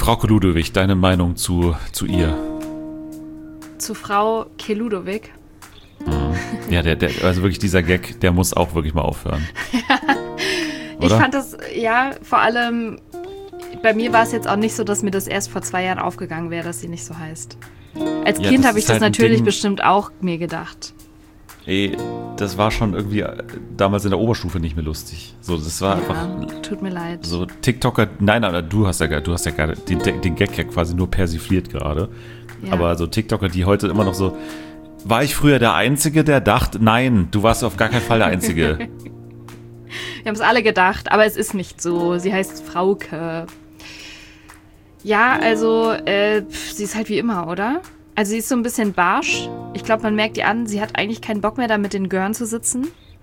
Frau Ludowig, deine Meinung zu ihr? Zu Frau Ludowig? Ja, also wirklich dieser Gag, der muss auch wirklich mal aufhören. Ich fand das, ja, vor allem, bei mir war es jetzt auch nicht so, dass mir das erst vor 2 Jahren aufgegangen wäre, dass sie nicht so heißt. Als Kind habe ich das halt natürlich bestimmt auch mir gedacht. Ey, das war schon irgendwie damals in der Oberstufe nicht mehr lustig. So, das war einfach. Tut mir leid. So TikToker, nein, du hast ja gerade den Gag ja quasi nur persifliert gerade. Ja. Aber so TikToker, die heute immer noch so, war ich früher der Einzige, der dachte, nein, du warst auf gar keinen Fall der Einzige. Wir haben es alle gedacht, aber es ist nicht so. Sie heißt Frauke. Ja, also, sie ist halt wie immer, oder? Also sie ist so ein bisschen barsch. Ich glaube, man merkt ihr an, sie hat eigentlich keinen Bock mehr, da mit den Gören zu sitzen.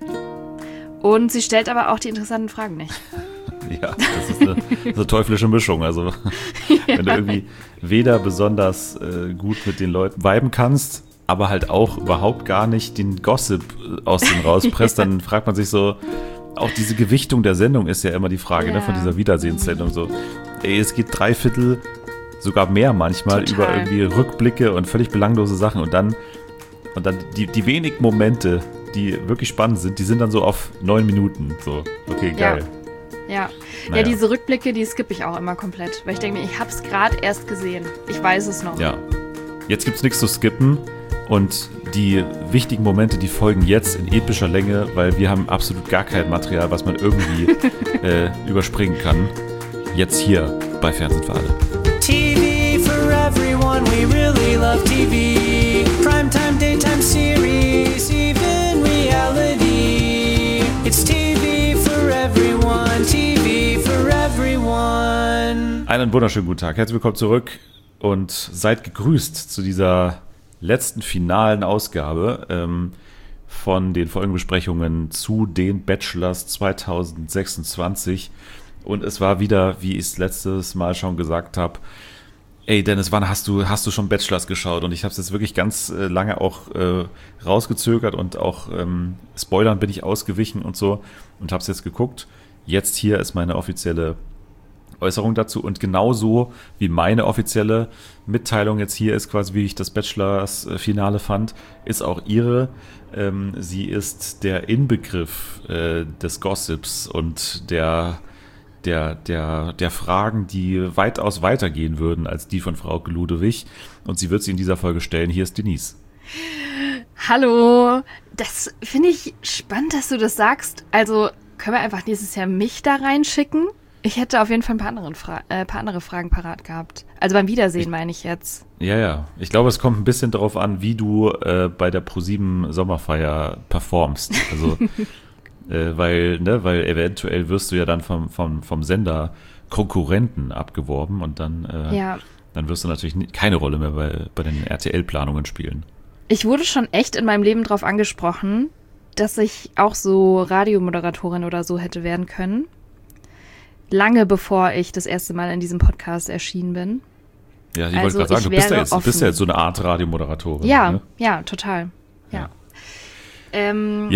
Und sie stellt aber auch die interessanten Fragen nicht. Ja, das ist eine teuflische Mischung. Also, wenn du irgendwie weder besonders gut mit den Leuten viben kannst, aber halt auch überhaupt gar nicht den Gossip aus denen rauspresst, dann fragt man sich so, auch diese Gewichtung der Sendung ist ja immer die Frage, ne, von dieser Wiedersehenssendung. So, ey, es geht 3/4, sogar mehr manchmal, über irgendwie Rückblicke und völlig belanglose Sachen und dann die wenigen Momente, die wirklich spannend sind, die sind dann so auf 9 Minuten. So, okay, geil. Ja. Ja, diese Rückblicke, die skippe ich auch immer komplett, weil ich denke mir, ich hab's gerade erst gesehen. Ich weiß es noch. Ja. Jetzt gibt's nichts zu skippen und die wichtigen Momente, die folgen jetzt in epischer Länge, weil wir haben absolut gar kein Material, was man irgendwie überspringen kann. Jetzt hier bei Fernsehen für alle. TV for everyone, we really love TV. Primetime, daytime series, even reality. It's TV for everyone, TV for everyone. Einen wunderschönen guten Tag, herzlich willkommen zurück und seid gegrüßt zu dieser letzten finalen Ausgabe von den Folgenbesprechungen zu den Bachelors 2026. Und es war wieder, wie ich es letztes Mal schon gesagt habe, ey Dennis, wann hast du schon Bachelors geschaut? Und ich habe es jetzt wirklich ganz lange auch rausgezögert und auch Spoilern bin ich ausgewichen und so und habe es jetzt geguckt. Jetzt hier ist meine offizielle Äußerung dazu und genauso wie meine offizielle Mitteilung jetzt hier ist, quasi wie ich das Bachelors-Finale fand, ist auch ihre. Sie ist der Inbegriff des Gossips und der Fragen, die weitaus weitergehen würden als die von Frau Ludowig. Und sie wird sie in dieser Folge stellen. Hier ist Denise. Hallo. Das finde ich spannend, dass du das sagst. Also können wir einfach nächstes Jahr mich da reinschicken? Ich hätte auf jeden Fall ein paar andere Fragen parat gehabt. Also beim Wiedersehen meine ich jetzt. Ja. Ich glaube, es kommt ein bisschen darauf an, wie du bei der ProSieben Sommerfeier performst. Also weil eventuell wirst du ja dann vom Sender Konkurrenten abgeworben und dann wirst du natürlich keine Rolle mehr bei den RTL-Planungen spielen. Ich wurde schon echt in meinem Leben drauf angesprochen, dass ich auch so Radiomoderatorin oder so hätte werden können. Lange bevor ich das erste Mal in diesem Podcast erschienen bin. Ja, ich wollte gerade sagen, du bist ja jetzt so eine Art Radiomoderatorin. Ja, ne? Ja, total. Ja. Gehen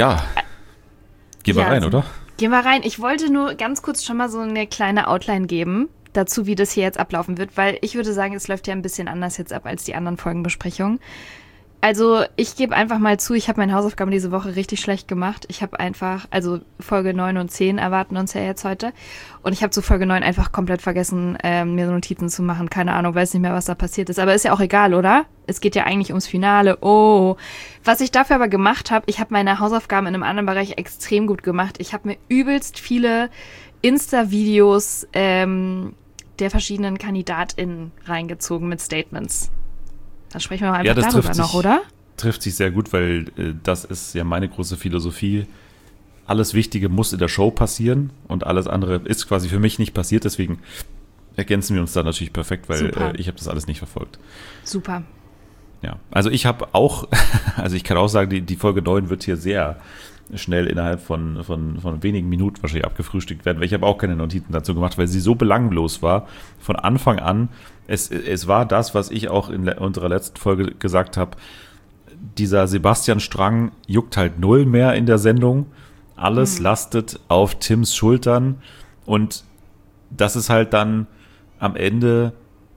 wir rein, oder? Gehen wir rein. Ich wollte nur ganz kurz schon mal so eine kleine Outline geben dazu, wie das hier jetzt ablaufen wird, weil ich würde sagen, es läuft ja ein bisschen anders jetzt ab als die anderen Folgenbesprechungen. Also ich gebe einfach mal zu, ich habe meine Hausaufgaben diese Woche richtig schlecht gemacht. Ich habe einfach, also Folge 9 und 10 erwarten uns ja jetzt heute. Und ich habe zu Folge 9 einfach komplett vergessen, mir so Notizen zu machen. Keine Ahnung, weiß nicht mehr, was da passiert ist. Aber ist ja auch egal, oder? Es geht ja eigentlich ums Finale. Oh. Was ich dafür aber gemacht habe, ich habe meine Hausaufgaben in einem anderen Bereich extrem gut gemacht. Ich habe mir übelst viele Insta-Videos der verschiedenen KandidatInnen reingezogen mit Statements. Dann sprechen wir mal einfach darüber noch, oder? Trifft sich sehr gut, weil das ist ja meine große Philosophie. Alles Wichtige muss in der Show passieren und alles andere ist quasi für mich nicht passiert. Deswegen ergänzen wir uns da natürlich perfekt, weil ich habe das alles nicht verfolgt. Super. Ja, also ich habe auch, also ich kann auch sagen, die Folge 9 wird hier sehr schnell innerhalb von wenigen Minuten wahrscheinlich abgefrühstückt werden, weil ich habe auch keine Notizen dazu gemacht, weil sie so belanglos war von Anfang an. Es war das, was ich auch in unserer letzten Folge gesagt habe, dieser Sebastian-Strang juckt halt null mehr in der Sendung. Alles lastet auf Tims Schultern und das ist halt dann am Ende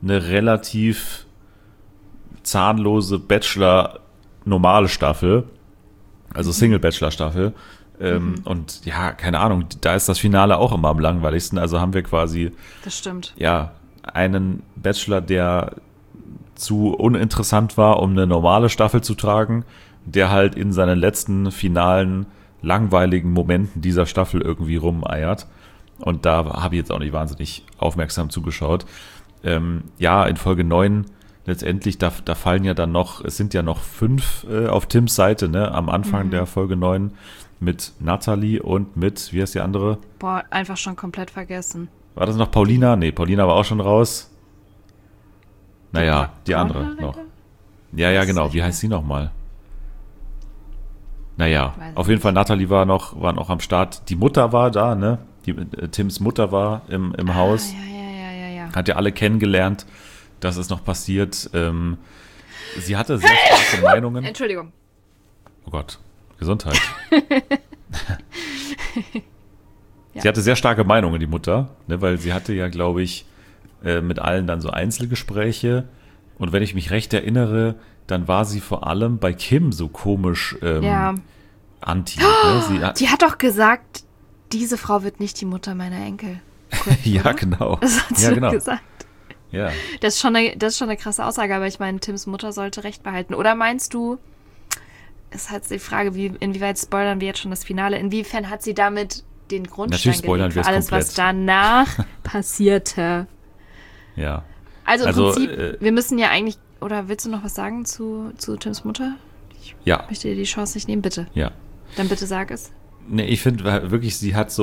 eine relativ zahnlose Bachelor-normale Staffel, also Single-Bachelor-Staffel. Und ja, keine Ahnung, da ist das Finale auch immer am langweiligsten. Also haben wir quasi Das stimmt. ja einen Bachelor, der zu uninteressant war, um eine normale Staffel zu tragen, der halt in seinen letzten finalen langweiligen Momenten dieser Staffel irgendwie rumeiert. Und da habe ich jetzt auch nicht wahnsinnig aufmerksam zugeschaut. Ja, in Folge 9 letztendlich, da fallen ja dann noch, es sind ja noch 5 auf Tims Seite, ne, am Anfang der Folge 9 mit Natalie und mit, wie heißt die andere? Boah, einfach schon komplett vergessen. War das noch Paulina? Nee, Paulina war auch schon raus. Naja, die andere Braunhaarige? noch. Ja, genau. Wie heißt sie nochmal? Naja, auf jeden Fall, Natalie war noch am Start. Die Mutter war da, ne? Tims Mutter war im Haus. Ja. Hat ja alle kennengelernt. Das ist noch passiert. Sie hatte sehr starke Meinungen. Entschuldigung. Oh Gott, Gesundheit. Sie hatte sehr starke Meinungen, die Mutter, ne, weil sie hatte ja, glaube ich, mit allen dann so Einzelgespräche. Und wenn ich mich recht erinnere, dann war sie vor allem bei Kim so komisch anti. Ne? Die hat doch gesagt, diese Frau wird nicht die Mutter meiner Enkel. Ja, genau. Das hat sie Ja, doch genau. gesagt. Ja. Das ist schon eine krasse Aussage, aber ich meine, Tims Mutter sollte Recht behalten. Oder meinst du, ist halt die Frage, inwieweit spoilern wir jetzt schon das Finale? Inwiefern hat sie damit den Grundstein Natürlich spoilern gelegt wir für es alles, komplett. was danach passierte? Ja. Also im Also, Prinzip, wir müssen ja eigentlich, oder willst du noch was sagen zu Tims Mutter? Ja. Möchte dir die Chance nicht nehmen, bitte. Ja. Dann bitte sag es. Nee, ich finde wirklich, sie hat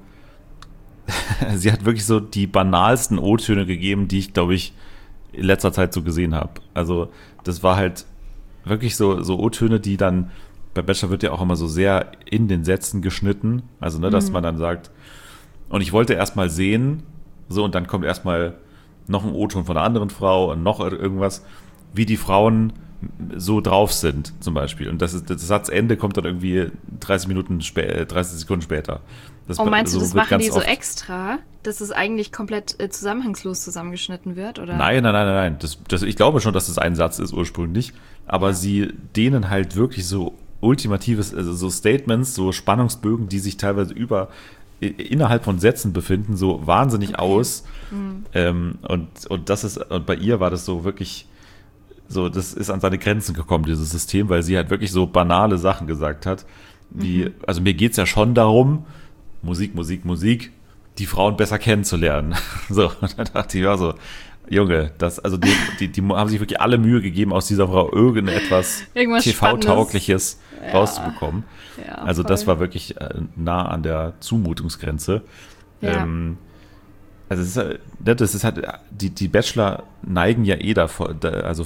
wirklich so die banalsten O-Töne gegeben, die ich, glaube ich, in letzter Zeit so gesehen habe. Also das war halt wirklich so O-Töne, die dann, bei Bachelor wird ja auch immer so sehr in den Sätzen geschnitten. Also, ne, dass man dann sagt, und ich wollte erst mal sehen, so, und dann kommt erstmal noch ein O-Ton von einer anderen Frau und noch irgendwas, wie die Frauen so drauf sind, zum Beispiel. Und das Satzende kommt dann irgendwie 30 Sekunden später. Meinst du, das wird machen ganz die so oft- extra, dass es eigentlich komplett zusammenhangslos zusammengeschnitten wird? Oder? Nein. Ich glaube schon, dass das ein Satz ist ursprünglich, aber sie dehnen halt wirklich so ultimatives, also so Statements, so Spannungsbögen, die sich teilweise innerhalb von Sätzen befinden, so wahnsinnig aus. Und bei ihr war das so wirklich so, das ist an seine Grenzen gekommen, dieses System, weil sie halt wirklich so banale Sachen gesagt hat, wie, also mir geht's ja schon darum, Musik, die Frauen besser kennenzulernen. So, und dann dachte ich, ja so, Junge, die haben sich wirklich alle Mühe gegeben, aus dieser Frau irgendwas TV-Taugliches rauszubekommen. Ja, Also voll. das war wirklich nah an der Zumutungsgrenze. Ja. Also das ist halt, die Bachelor neigen ja dazu,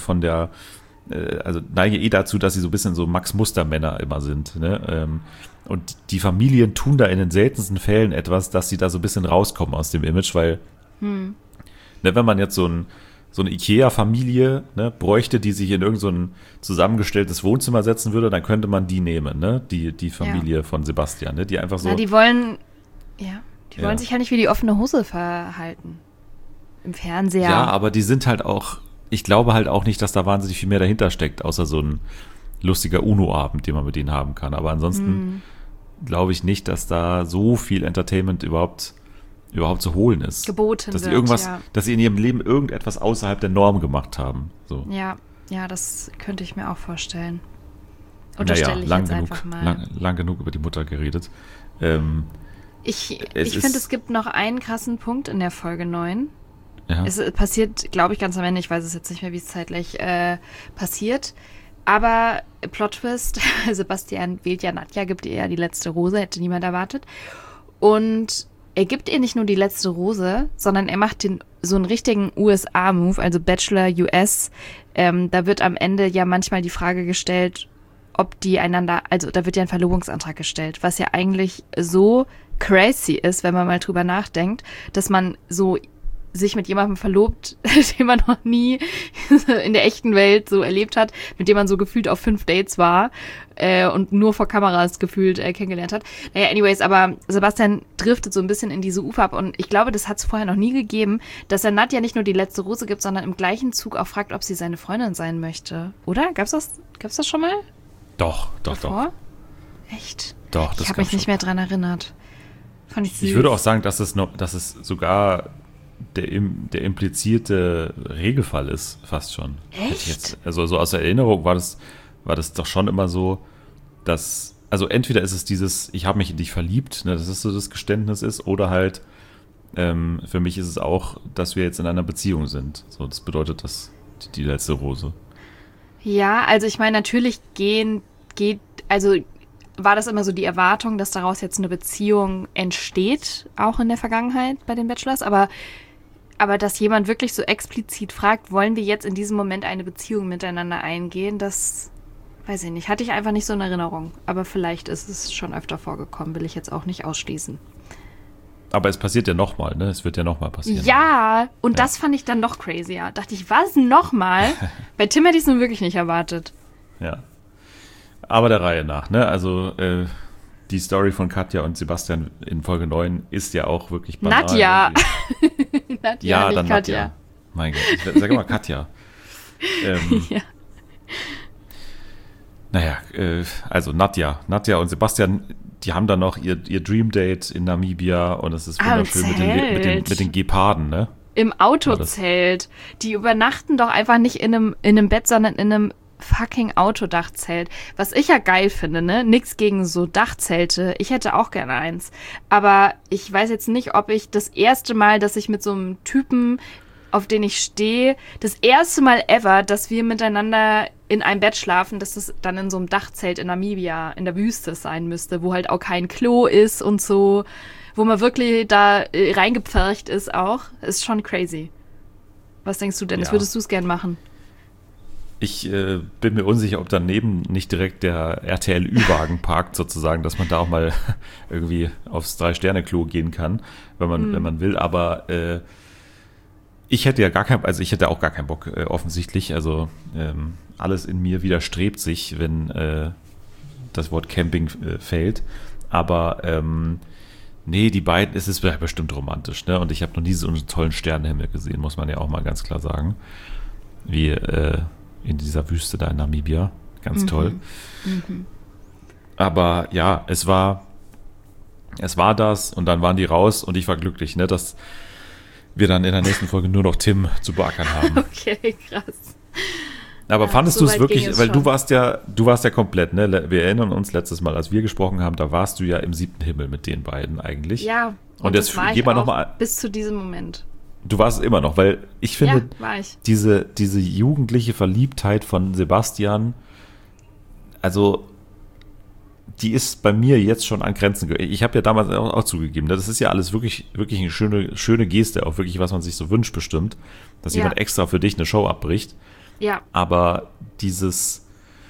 dass sie so ein bisschen so Max-Muster-Männer immer sind. Ne? Und die Familien tun da in den seltensten Fällen etwas, dass sie da so ein bisschen rauskommen aus dem Image, weil ne, wenn man jetzt so eine Ikea-Familie bräuchte, die sich in irgend so ein zusammengestelltes Wohnzimmer setzen würde, dann könnte man die nehmen, ne? Die Familie von Sebastian, ne? Die einfach so. Na, die wollen sich halt nicht wie die offene Hose verhalten. Im Fernseher. Ja, aber die sind halt auch, ich glaube halt auch nicht, dass da wahnsinnig viel mehr dahinter steckt, außer so ein lustiger UNO-Abend, den man mit denen haben kann. Aber ansonsten glaube ich nicht, dass da so viel Entertainment überhaupt zu holen ist. Geboten dass sie wird, irgendwas, ja. dass sie in ihrem Leben irgendetwas außerhalb der Norm gemacht haben. So. Ja, das könnte ich mir auch vorstellen. Naja, Unterstelle ich jetzt einfach mal. lang genug über die Mutter geredet. Ich Es finde, ist- es gibt noch einen krassen Punkt in der Folge 9. Ja. Es passiert, glaube ich, ganz am Ende. Ich weiß es jetzt nicht mehr, wie es zeitlich passiert. Aber Plot-Twist, Sebastian wählt ja Nadja, gibt ihr ja die letzte Rose, hätte niemand erwartet. Und er gibt ihr nicht nur die letzte Rose, sondern er macht so einen richtigen USA-Move, also Bachelor US. Da wird am Ende ja manchmal die Frage gestellt, ob die einander, also da wird ja ein Verlobungsantrag gestellt, was ja eigentlich so crazy ist, wenn man mal drüber nachdenkt, dass man so sich mit jemandem verlobt, den man noch nie in der echten Welt so erlebt hat, mit dem man so gefühlt auf 5 Dates war und nur vor Kameras gefühlt kennengelernt hat. Naja, anyways, aber Sebastian driftet so ein bisschen in diese Ufer ab und ich glaube, das hat es vorher noch nie gegeben, dass er Nadja nicht nur die letzte Rose gibt, sondern im gleichen Zug auch fragt, ob sie seine Freundin sein möchte. Oder? Gab's das schon mal? Doch. Echt? Doch, das ich habe mich nicht mehr dran erinnert. Fand ich süß. Ich würde auch sagen, dass es sogar der implizierte Regelfall ist, fast schon. Echt? Also so aus der Erinnerung war das doch schon immer so, dass, also entweder ist es dieses, ich habe mich in dich verliebt, ne, dass es so das Geständnis ist, oder halt, für mich ist es auch, dass wir jetzt in einer Beziehung sind. So, das bedeutet das die letzte Rose. Ja, also ich meine, natürlich war das immer so die Erwartung, dass daraus jetzt eine Beziehung entsteht, auch in der Vergangenheit bei den Bachelors, aber dass jemand wirklich so explizit fragt, wollen wir jetzt in diesem Moment eine Beziehung miteinander eingehen, das weiß ich nicht, hatte ich einfach nicht so in Erinnerung, aber vielleicht ist es schon öfter vorgekommen, will ich jetzt auch nicht ausschließen. Aber es passiert ja nochmal, ne? Es wird ja nochmal passieren. Ja, und das fand ich dann noch crazier. Dachte ich, was, nochmal? Bei Tim hätte ich es nun wirklich nicht erwartet. Ja. Aber der Reihe nach, ne? Also die Story von Katja und Sebastian in Folge 9 ist ja auch wirklich banal. Nadja. Nadja, ja, nicht dann Katja. Nadja. Mein Gott, ich sage immer Katja. Ja. Naja, also Nadja und Sebastian, die haben dann noch ihr Dream Date in Namibia und es ist wunderschön mit den Geparden, ne? Im Autozelt. Die übernachten doch einfach nicht in einem Bett, sondern in einem fucking Autodachzelt. Was ich ja geil finde, ne? Nix gegen so Dachzelte. Ich hätte auch gerne eins. Aber ich weiß jetzt nicht, ob ich das erste Mal, dass ich mit so einem Typen, auf den ich stehe, das erste Mal ever, dass wir miteinander in einem Bett schlafen, dass das dann in so einem Dachzelt in Namibia, in der Wüste sein müsste, wo halt auch kein Klo ist und so, wo man wirklich da reingepfercht ist auch. Ist schon crazy. Was denkst du denn? Ja. Würdest du es gern machen? Ich bin mir unsicher, ob daneben nicht direkt der RTL-Ü-Wagen parkt, sozusagen, dass man da auch mal irgendwie aufs 3-Sterne-Klo gehen kann, wenn man will. Aber ich hätte auch gar keinen Bock, offensichtlich. Also alles in mir widerstrebt sich, wenn das Wort Camping fällt. Aber nee, die beiden, es ist bestimmt romantisch, ne? Und ich habe noch nie so einen tollen Sternenhimmel gesehen, muss man ja auch mal ganz klar sagen. Wie in dieser Wüste da in Namibia. Ganz toll. Mhm. Aber ja, es war das und dann waren die raus und ich war glücklich, ne, dass wir dann in der nächsten Folge nur noch Tim zu beackern haben. Okay, krass. Aber Ja, fandest so du es weit wirklich, ging es weil schon. du warst ja komplett, ne? Wir erinnern uns letztes Mal, als wir gesprochen haben, da warst du ja im 7. Himmel mit den beiden eigentlich. Ja, und jetzt das war geh ich mal auch noch mal. bis zu diesem Moment. Du warst es immer noch, weil ich finde, Ja, war ich. diese jugendliche Verliebtheit von Sebastian, also die ist bei mir jetzt schon an Grenzen. Ich habe ja damals auch zugegeben, ne, das ist ja alles wirklich, wirklich eine schöne Geste, auch wirklich, was man sich so wünscht bestimmt, dass Ja. jemand extra für dich eine Show abbricht. Ja, Aber dieses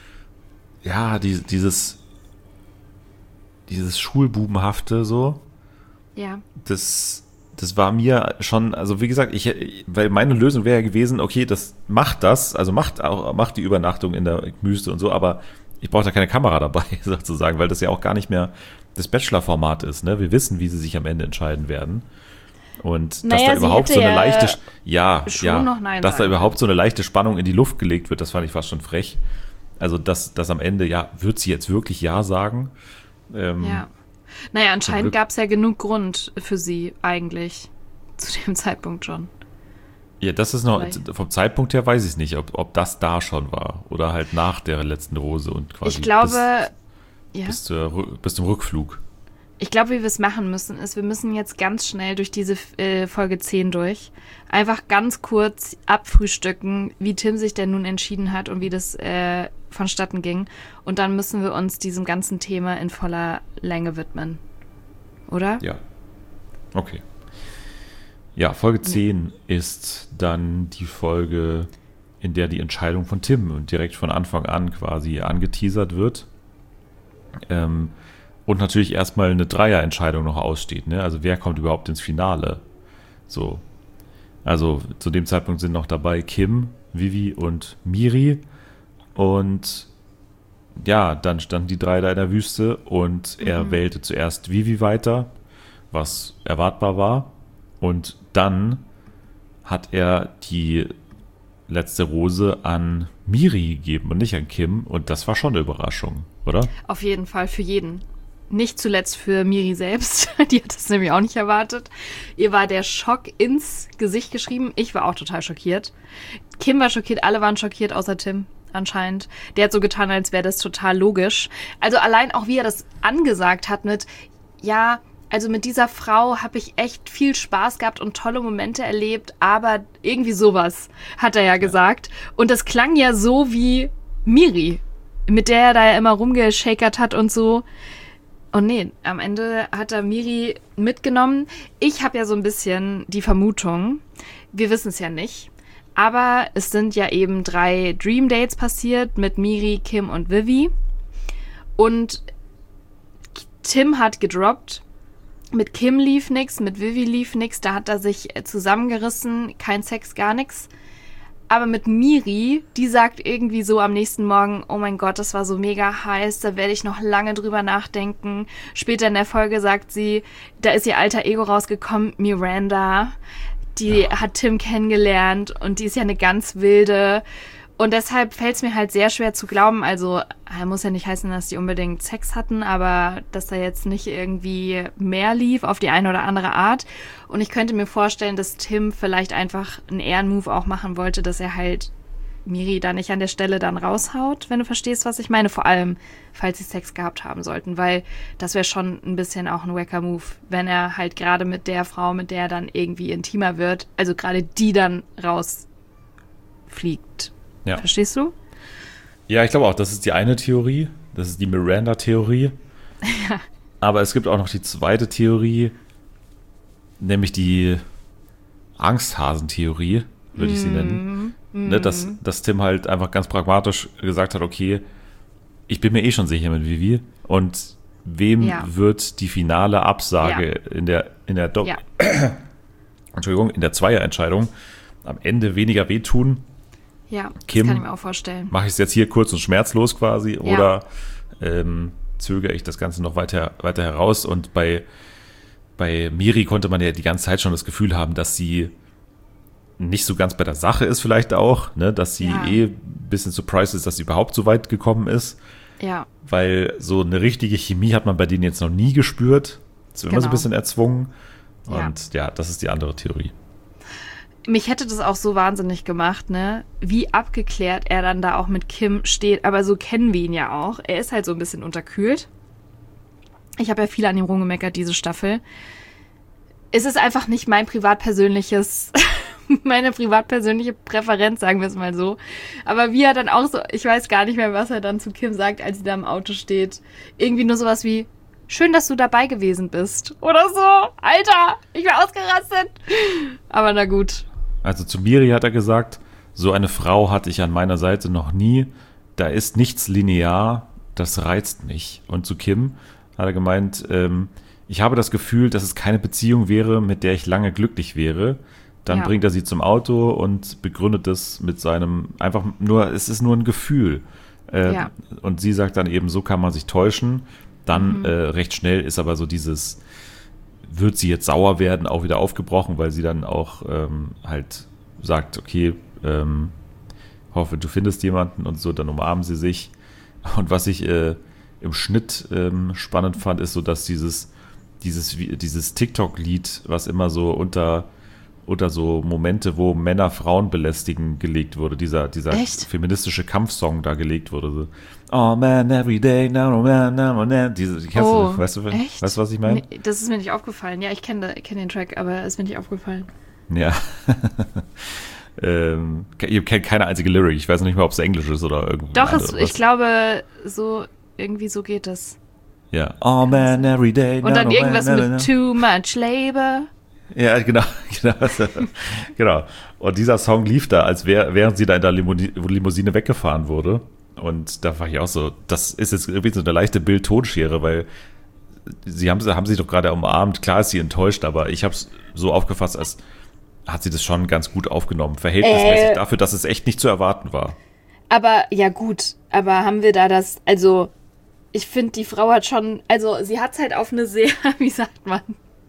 Schulbubenhafte so, ja. das war mir schon, also wie gesagt, weil meine Lösung wäre ja gewesen, okay, macht die Übernachtung in der Wüste und so, aber ich brauche da keine Kamera dabei, sozusagen, weil das ja auch gar nicht mehr das Bachelor-Format ist, ne? Wir wissen, wie sie sich am Ende entscheiden werden. Und dass Naja, da sie überhaupt hätte so eine ja leichte, schon noch Nein dass da sagen überhaupt so eine leichte Spannung in die Luft gelegt wird, das fand ich fast schon frech. Also, dass am Ende, ja, wird sie jetzt wirklich Ja sagen? Ja. Naja, anscheinend Glück. gab es ja genug Grund für sie eigentlich. Zu dem Zeitpunkt schon. Ja, das ist noch, Vielleicht. vom Zeitpunkt her weiß ich nicht, ob das da schon war oder halt nach der letzten Rose und quasi Ich glaube, bis zum Rückflug. Ich glaube, wie wir es machen müssen, ist, wir müssen jetzt ganz schnell durch diese Folge 10 durch. Einfach ganz kurz abfrühstücken, wie Tim sich denn nun entschieden hat und wie das vonstatten ging. Und dann müssen wir uns diesem ganzen Thema in voller Länge widmen. Oder? Ja. Okay. Ja, Folge 10 ist dann die Folge, in der die Entscheidung von Tim direkt von Anfang an quasi angeteasert wird. Und natürlich erstmal eine Dreierentscheidung noch aussteht, ne? Also wer kommt überhaupt ins Finale? So. Also zu dem Zeitpunkt sind noch dabei Kim, Vivi und Miri. Und ja, dann standen die drei da in der Wüste und er wählte zuerst Vivi weiter, was erwartbar war. Und dann hat er die letzte Rose an Miri gegeben und nicht an Kim. Und das war schon eine Überraschung, oder? Auf jeden Fall für jeden. Nicht zuletzt für Miri selbst. Die hat das nämlich auch nicht erwartet. Ihr war der Schock ins Gesicht geschrieben. Ich war auch total schockiert. Kim war schockiert, alle waren schockiert, außer Tim anscheinend. Der hat so getan, als wäre das total logisch. Also allein auch, wie er das angesagt hat mit, ja, also mit dieser Frau habe ich echt viel Spaß gehabt und tolle Momente erlebt, aber irgendwie sowas, hat er ja gesagt. Und das klang ja so wie Miri, mit der er da ja immer rumgeschakert hat und so. Und nee, am Ende hat er Miri mitgenommen. Ich habe ja so ein bisschen die Vermutung, wir wissen es ja nicht, aber es sind ja eben 3 Dream Dates passiert mit Miri, Kim und Vivi. Und Tim hat gedroppt, mit Kim lief nix, mit Vivi lief nix, da hat er sich zusammengerissen, kein Sex, gar nix. Aber mit Miri, die sagt irgendwie so am nächsten Morgen, oh mein Gott, das war so mega heiß, da werde ich noch lange drüber nachdenken. Später in der Folge sagt sie, da ist ihr alter Ego rausgekommen, Miranda. Die hat Tim kennengelernt und die ist ja eine ganz wilde. Und deshalb fällt es mir halt sehr schwer zu glauben, also muss ja nicht heißen, dass die unbedingt Sex hatten, aber dass da jetzt nicht irgendwie mehr lief auf die eine oder andere Art. Und ich könnte mir vorstellen, dass Tim vielleicht einfach einen Ehrenmove auch machen wollte, dass er halt Miri da nicht an der Stelle dann raushaut, wenn du verstehst, was ich meine. Vor allem, falls sie Sex gehabt haben sollten, weil das wäre schon ein bisschen auch ein wacker Move, wenn er halt gerade mit der Frau, mit der er dann irgendwie intimer wird, also gerade die dann rausfliegt. Ja. Verstehst du? Ja, ich glaube auch, das ist die eine Theorie. Das ist die Miranda-Theorie. Ja. Aber es gibt auch noch die zweite Theorie, nämlich die Angsthasen-Theorie, würde ich sie nennen. Ne, dass Tim halt einfach ganz pragmatisch gesagt hat, okay, ich bin mir eh schon sicher mit Vivi und wem wird die finale Absage in der Entschuldigung, in der Zweierentscheidung am Ende weniger wehtun? Ja, Kim, das kann ich mir auch vorstellen. Mache ich es jetzt hier kurz und schmerzlos quasi oder zögere ich das Ganze noch weiter heraus? Und bei Miri konnte man ja die ganze Zeit schon das Gefühl haben, dass sie nicht so ganz bei der Sache ist vielleicht auch, ne? Dass sie ein bisschen surprised ist, dass sie überhaupt so weit gekommen ist. Ja. Weil so eine richtige Chemie hat man bei denen jetzt noch nie gespürt. Es ist immer so ein bisschen erzwungen. Und ja, das ist die andere Theorie. Mich hätte das auch so wahnsinnig gemacht, ne? Wie abgeklärt er dann da auch mit Kim steht. Aber so kennen wir ihn ja auch. Er ist halt so ein bisschen unterkühlt. Ich habe ja viel an ihm rumgemeckert, diese Staffel. Es ist einfach nicht meine privatpersönliche Präferenz, sagen wir es mal so. Aber wie er dann auch so, ich weiß gar nicht mehr, was er dann zu Kim sagt, als sie da im Auto steht. Irgendwie nur sowas wie, schön, dass du dabei gewesen bist. Oder so. Alter, ich war ausgerastet. Aber na gut. Also zu Miri hat er gesagt, so eine Frau hatte ich an meiner Seite noch nie. Da ist nichts linear, das reizt mich. Und zu Kim hat er gemeint, ich habe das Gefühl, dass es keine Beziehung wäre, mit der ich lange glücklich wäre. Dann bringt er sie zum Auto und begründet es mit seinem, einfach nur, es ist nur ein Gefühl. Und sie sagt dann eben, so kann man sich täuschen. Dann recht schnell ist aber so dieses, wird sie jetzt sauer werden, auch wieder aufgebrochen, weil sie dann auch halt sagt, okay, hoffe, du findest jemanden und so, dann umarmen sie sich. Und was ich im Schnitt spannend fand, ist so, dass dieses TikTok-Lied, was immer so unter so Momente, wo Männer Frauen belästigen, gelegt wurde, dieser feministische Kampfsong da gelegt wurde. So, oh man, every day, no man, no man. Weißt du, was ich meine? Nee, das ist mir nicht aufgefallen. Ja, ich kenn den Track, aber es ist mir nicht aufgefallen. Ja. Ich kenne keine einzige Lyric. Ich weiß nicht mal, ob es Englisch ist oder irgendwie. Doch, ich glaube, so irgendwie so geht es. Ja. Oh man, every day. Und dann irgendwas mit too much labor. Ja, genau. Und dieser Song lief da, als während sie da in der Limousine weggefahren wurde. Und da war ich auch so, das ist jetzt irgendwie so eine leichte Bild-Tonschere, weil sie haben sich doch gerade umarmt. Klar ist sie enttäuscht, aber ich habe es so aufgefasst, als hat sie das schon ganz gut aufgenommen. Verhältnismäßig dafür, dass es echt nicht zu erwarten war. Aber, ja gut, aber haben wir da das, also ich finde, die Frau hat schon, also sie hat es halt auf eine sehr, wie sagt man,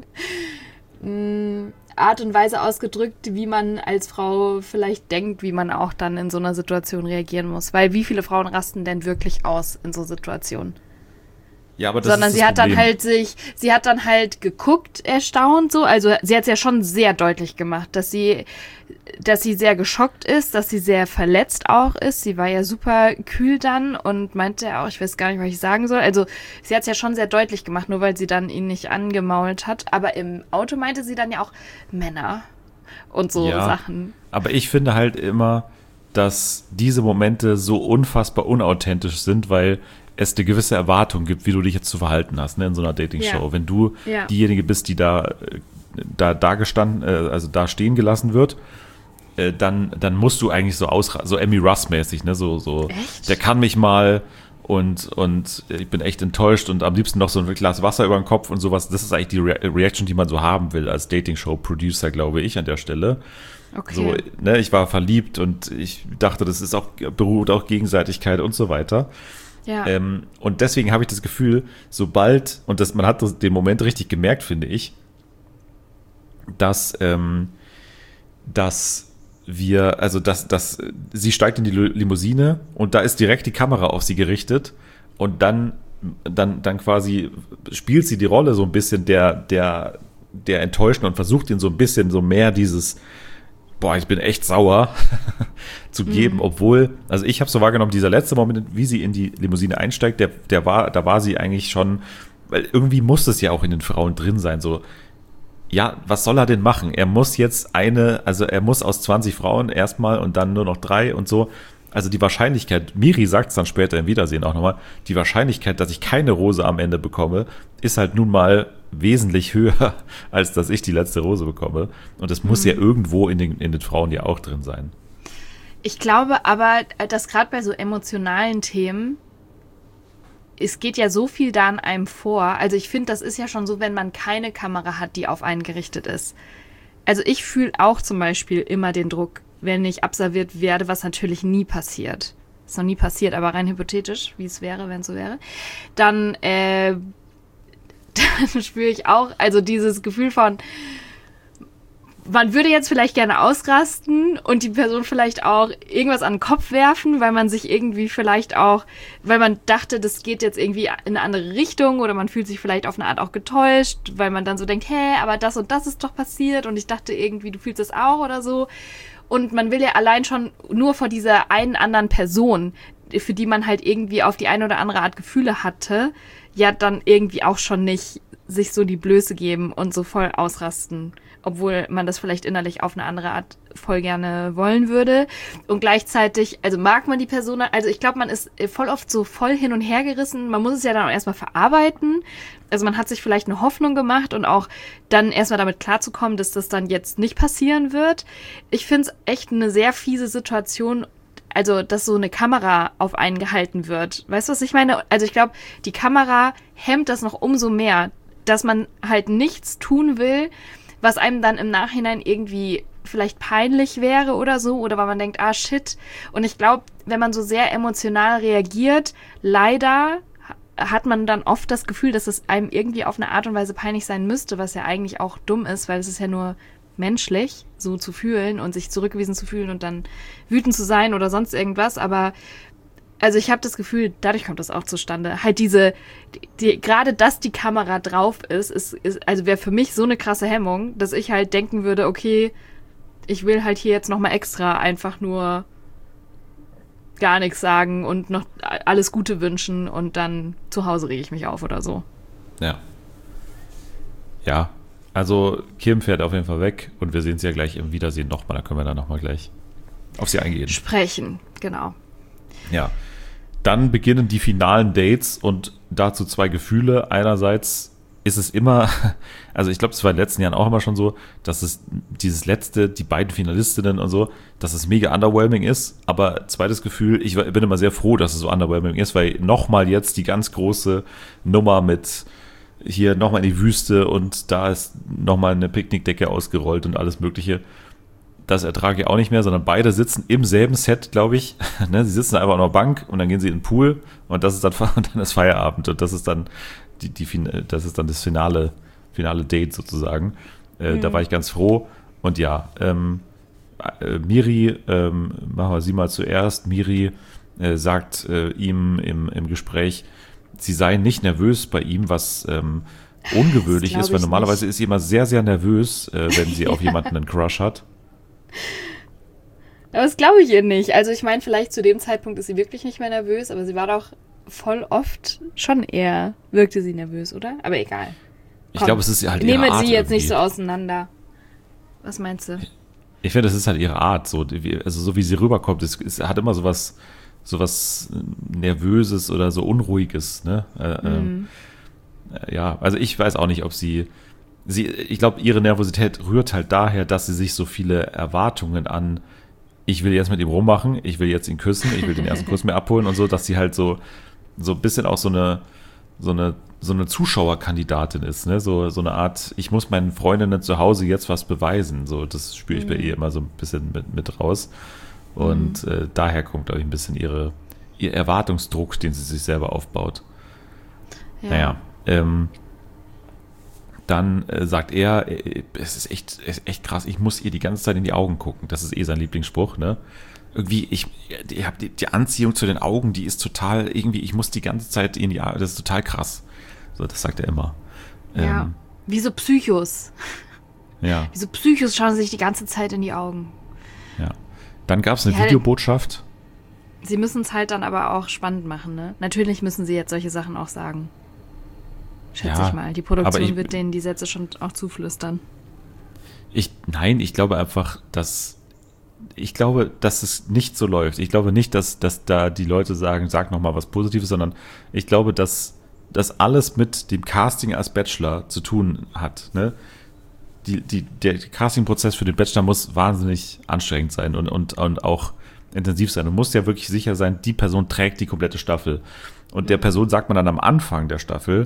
Art und Weise ausgedrückt, wie man als Frau vielleicht denkt, wie man auch dann in so einer Situation reagieren muss. Weil wie viele Frauen rasten denn wirklich aus in so Situationen? Ja, aber das Sondern ist sie das hat dann Problem. sie hat dann halt geguckt, erstaunt so. Also sie hat es ja schon sehr deutlich gemacht, dass sie sehr geschockt ist, dass sie sehr verletzt auch ist. Sie war ja super kühl dann und meinte auch, ich weiß gar nicht, was ich sagen soll. Also sie hat es ja schon sehr deutlich gemacht, nur weil sie dann ihn nicht angemault hat. Aber im Auto meinte sie dann ja auch Männer und so Ja, Sachen. aber ich finde halt immer, dass diese Momente so unfassbar unauthentisch sind, weil es eine gewisse Erwartung gibt, wie du dich jetzt zu verhalten hast, ne, in so einer Dating-Show. Ja. Wenn du Ja. diejenige bist, die da gestanden, also da stehen gelassen wird, dann musst du eigentlich so Emmy Russ-mäßig, ne, so, Echt? der kann mich mal und ich bin echt enttäuscht und am liebsten noch so ein Glas Wasser über den Kopf und sowas. Das ist eigentlich die Reaction, die man so haben will als Dating-Show-Producer, glaube ich, an der Stelle. Okay. So, ne, ich war verliebt und ich dachte, das ist beruht auch Gegenseitigkeit und so weiter. Ja. Und deswegen habe ich das Gefühl, sobald, man hat den Moment richtig gemerkt, finde ich, dass sie steigt in die Limousine und da ist direkt die Kamera auf sie gerichtet und dann quasi spielt sie die Rolle so ein bisschen der Enttäuschten und versucht ihn so ein bisschen so mehr dieses ich bin echt sauer zu geben, obwohl, also ich habe so wahrgenommen, dieser letzte Moment, wie sie in die Limousine einsteigt, da war sie eigentlich schon, weil irgendwie muss es ja auch in den Frauen drin sein, so, ja, was soll er denn machen? Er muss jetzt er muss aus 20 Frauen erstmal und dann nur noch 3 und so, also die Wahrscheinlichkeit, Miri sagt es dann später im Wiedersehen auch nochmal, die Wahrscheinlichkeit, dass ich keine Rose am Ende bekomme, ist halt nun mal wesentlich höher, als dass ich die letzte Rose bekomme. Und das muss ja irgendwo in den Frauen ja auch drin sein. Ich glaube aber, dass gerade bei so emotionalen Themen, es geht ja so viel da an einem vor. Also ich finde, das ist ja schon so, wenn man keine Kamera hat, die auf einen gerichtet ist. Also ich fühle auch zum Beispiel immer den Druck, wenn ich observiert werde, was natürlich nie passiert. Ist noch nie passiert, aber rein hypothetisch, wie es wäre, wenn es so wäre. Dann spüre ich auch, also dieses Gefühl von, man würde jetzt vielleicht gerne ausrasten und die Person vielleicht auch irgendwas an den Kopf werfen, weil man sich irgendwie vielleicht auch, weil man dachte, das geht jetzt irgendwie in eine andere Richtung oder man fühlt sich vielleicht auf eine Art auch getäuscht, weil man dann so denkt, aber das und das ist doch passiert und ich dachte irgendwie, du fühlst es auch oder so. Und man will ja allein schon nur vor dieser einen anderen Person, für die man halt irgendwie auf die eine oder andere Art Gefühle hatte, ja dann irgendwie auch schon nicht sich so die Blöße geben und so voll ausrasten, obwohl man das vielleicht innerlich auf eine andere Art voll gerne wollen würde. Und gleichzeitig, also mag man die Person, also ich glaube, man ist voll oft so voll hin und her gerissen. Man muss es ja dann auch erstmal verarbeiten. Also man hat sich vielleicht eine Hoffnung gemacht und auch dann erstmal damit klarzukommen, dass das dann jetzt nicht passieren wird. Ich finde es echt eine sehr fiese Situation, also dass so eine Kamera auf einen gehalten wird. Weißt du, was ich meine? Also ich glaube, die Kamera hemmt das noch umso mehr, dass man halt nichts tun will, was einem dann im Nachhinein irgendwie vielleicht peinlich wäre oder so, oder weil man denkt, shit. Und ich glaube, wenn man so sehr emotional reagiert, leider hat man dann oft das Gefühl, dass es einem irgendwie auf eine Art und Weise peinlich sein müsste, was ja eigentlich auch dumm ist, weil es ist ja nur menschlich, so zu fühlen und sich zurückgewiesen zu fühlen und dann wütend zu sein oder sonst irgendwas, aber also ich habe das Gefühl, dadurch kommt das auch zustande. Halt gerade dass die Kamera drauf ist also wäre für mich so eine krasse Hemmung, dass ich halt denken würde, okay, ich will halt hier jetzt nochmal extra einfach nur gar nichts sagen und noch alles Gute wünschen und dann zu Hause rege ich mich auf oder so. Ja. Ja, also Kim fährt auf jeden Fall weg und wir sehen sie ja gleich im Wiedersehen nochmal, da können wir dann nochmal gleich auf sie eingehen. Sprechen, genau. Ja, dann beginnen die finalen Dates und dazu 2 Gefühle. Einerseits ist es immer, also ich glaube, es war in den letzten Jahren auch immer schon so, dass es die beiden Finalistinnen und so, dass es mega underwhelming ist. Aber zweites Gefühl, ich bin immer sehr froh, dass es so underwhelming ist, weil nochmal jetzt die ganz große Nummer mit hier nochmal in die Wüste und da ist nochmal eine Picknickdecke ausgerollt und alles Mögliche. Das ertrage ich auch nicht mehr, sondern beide sitzen im selben Set, glaube ich. Ne, sie sitzen einfach an der Bank und dann gehen sie in den Pool und das ist dann, und dann ist Feierabend und das ist dann das ist dann das finale Date sozusagen. Da war ich ganz froh. Und ja, Miri, machen wir sie mal zuerst. Miri sagt ihm im Gespräch, sie sei nicht nervös bei ihm, was ungewöhnlich ist, weil normalerweise ist sie immer sehr, sehr nervös, wenn sie auf jemanden einen Crush hat. Aber das glaube ich ihr nicht. Also ich meine, vielleicht zu dem Zeitpunkt ist sie wirklich nicht mehr nervös, aber sie war doch voll oft schon eher, wirkte sie nervös, oder? Aber egal. Ich glaube, es ist halt ihre Art. Nehmen sie jetzt irgendwie nicht so auseinander. Was meinst du? Ich finde, das ist halt ihre Art, so wie sie rüberkommt. Es hat immer sowas Nervöses oder so Unruhiges, ne? Ja, also ich weiß auch nicht, ob ich glaube, ihre Nervosität rührt halt daher, dass sie sich so viele Erwartungen an, ich will jetzt mit ihm rummachen, ich will jetzt ihn küssen, ich will den ersten Kuss mir abholen und so, dass sie halt so ein bisschen auch so eine Zuschauerkandidatin ist, ne? So eine Art, ich muss meinen Freundinnen zu Hause jetzt was beweisen. So, das spüre ich bei ihr immer so ein bisschen mit raus. Und daher kommt, glaube ich, ein bisschen ihr Erwartungsdruck, den sie sich selber aufbaut. Ja. Naja, dann sagt er, es ist echt krass, ich muss ihr die ganze Zeit in die Augen gucken. Das ist sein Lieblingsspruch, ne? Irgendwie, ich habe die Anziehung zu den Augen, die ist total, irgendwie, ich muss die ganze Zeit in die Augen, das ist total krass. So, das sagt er immer. Ja, wie so Psychos. Ja. Wie so Psychos schauen sich die ganze Zeit in die Augen. Ja. Dann gab es eine Videobotschaft. Sie müssen es halt dann aber auch spannend machen, ne? Natürlich müssen sie jetzt solche Sachen auch sagen. Schätze ich mal. Die Produktion wird denen die Sätze schon auch zuflüstern. Ich glaube einfach, dass es nicht so läuft. Ich glaube nicht, dass da die Leute sagen, sag nochmal was Positives, sondern ich glaube, dass das alles mit dem Casting als Bachelor zu tun hat. Ne? Der Casting-Prozess für den Bachelor muss wahnsinnig anstrengend sein und auch intensiv sein. Du musst ja wirklich sicher sein, die Person trägt die komplette Staffel. Und der Person sagt man dann am Anfang der Staffel,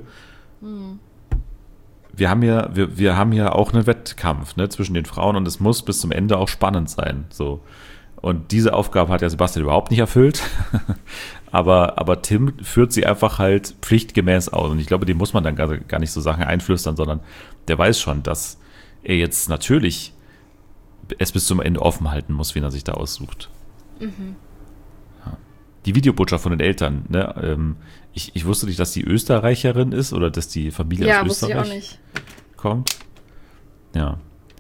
wir haben ja auch einen Wettkampf, ne, zwischen den Frauen und es muss bis zum Ende auch spannend sein. So. Und diese Aufgabe hat ja Sebastian überhaupt nicht erfüllt. aber Tim führt sie einfach halt pflichtgemäß aus. Und ich glaube, dem muss man dann gar nicht so Sachen einflüstern, sondern der weiß schon, dass er jetzt natürlich es bis zum Ende offen halten muss, wen er sich da aussucht. Mhm. Ja. Die Videobotschaft von den Eltern, ne? Ich wusste nicht, dass die Österreicherin ist oder dass die Familie aus Österreich wusste ich auch nicht. Kommt. Ja.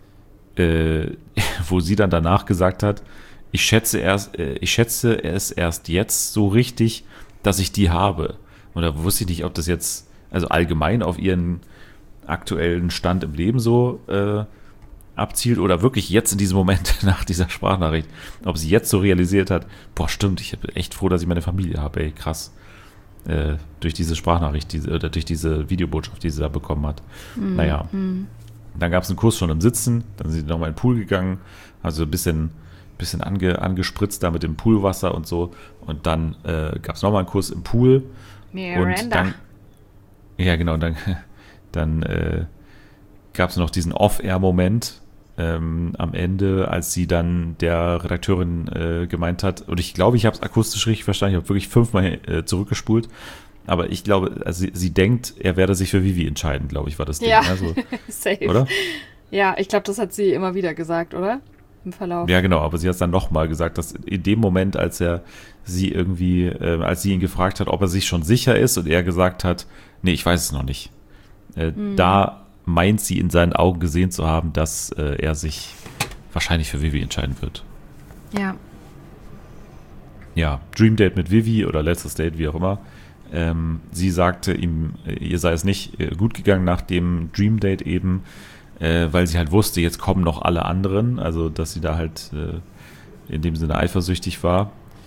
Wo sie dann danach gesagt hat, ich schätze es erst jetzt so richtig, dass ich die habe. Und da wusste ich nicht, ob das jetzt, also allgemein auf ihren aktuellen Stand im Leben so abzielt oder wirklich jetzt in diesem Moment nach dieser Sprachnachricht, ob sie jetzt so realisiert hat, boah, stimmt, ich bin echt froh, dass ich meine Familie habe, ey, krass. Durch diese Sprachnachricht oder durch diese Videobotschaft, die sie da bekommen hat. Naja, dann gab es einen Kurs schon im Sitzen, dann sind sie nochmal in den Pool gegangen, also ein bisschen angespritzt da mit dem Poolwasser und so und dann gab es nochmal einen Kurs im Pool. Miranda. Und dann, ja genau, dann gab es noch diesen Off-Air-Moment am Ende, als sie dann der Redakteurin gemeint hat, und ich glaube, ich habe es akustisch richtig verstanden, ich habe wirklich 5-mal zurückgespult, aber ich glaube, also sie denkt, er werde sich für Vivi entscheiden, glaube ich, war das Ding. Ja, also, safe. Oder? Ja, ich glaube, das hat sie immer wieder gesagt, oder? Im Verlauf. Ja, genau, aber sie hat es dann nochmal gesagt, dass in dem Moment, als sie ihn gefragt hat, ob er sich schon sicher ist und er gesagt hat, nee, ich weiß es noch nicht, da meint sie in seinen Augen gesehen zu haben, dass er sich wahrscheinlich für Vivi entscheiden wird. Ja. Ja, Dream Date mit Vivi oder letztes Date, wie auch immer. Sie sagte ihm, ihr sei es nicht gut gegangen nach dem Dream Date eben, weil sie halt wusste, jetzt kommen noch alle anderen, also dass sie da halt in dem Sinne eifersüchtig war.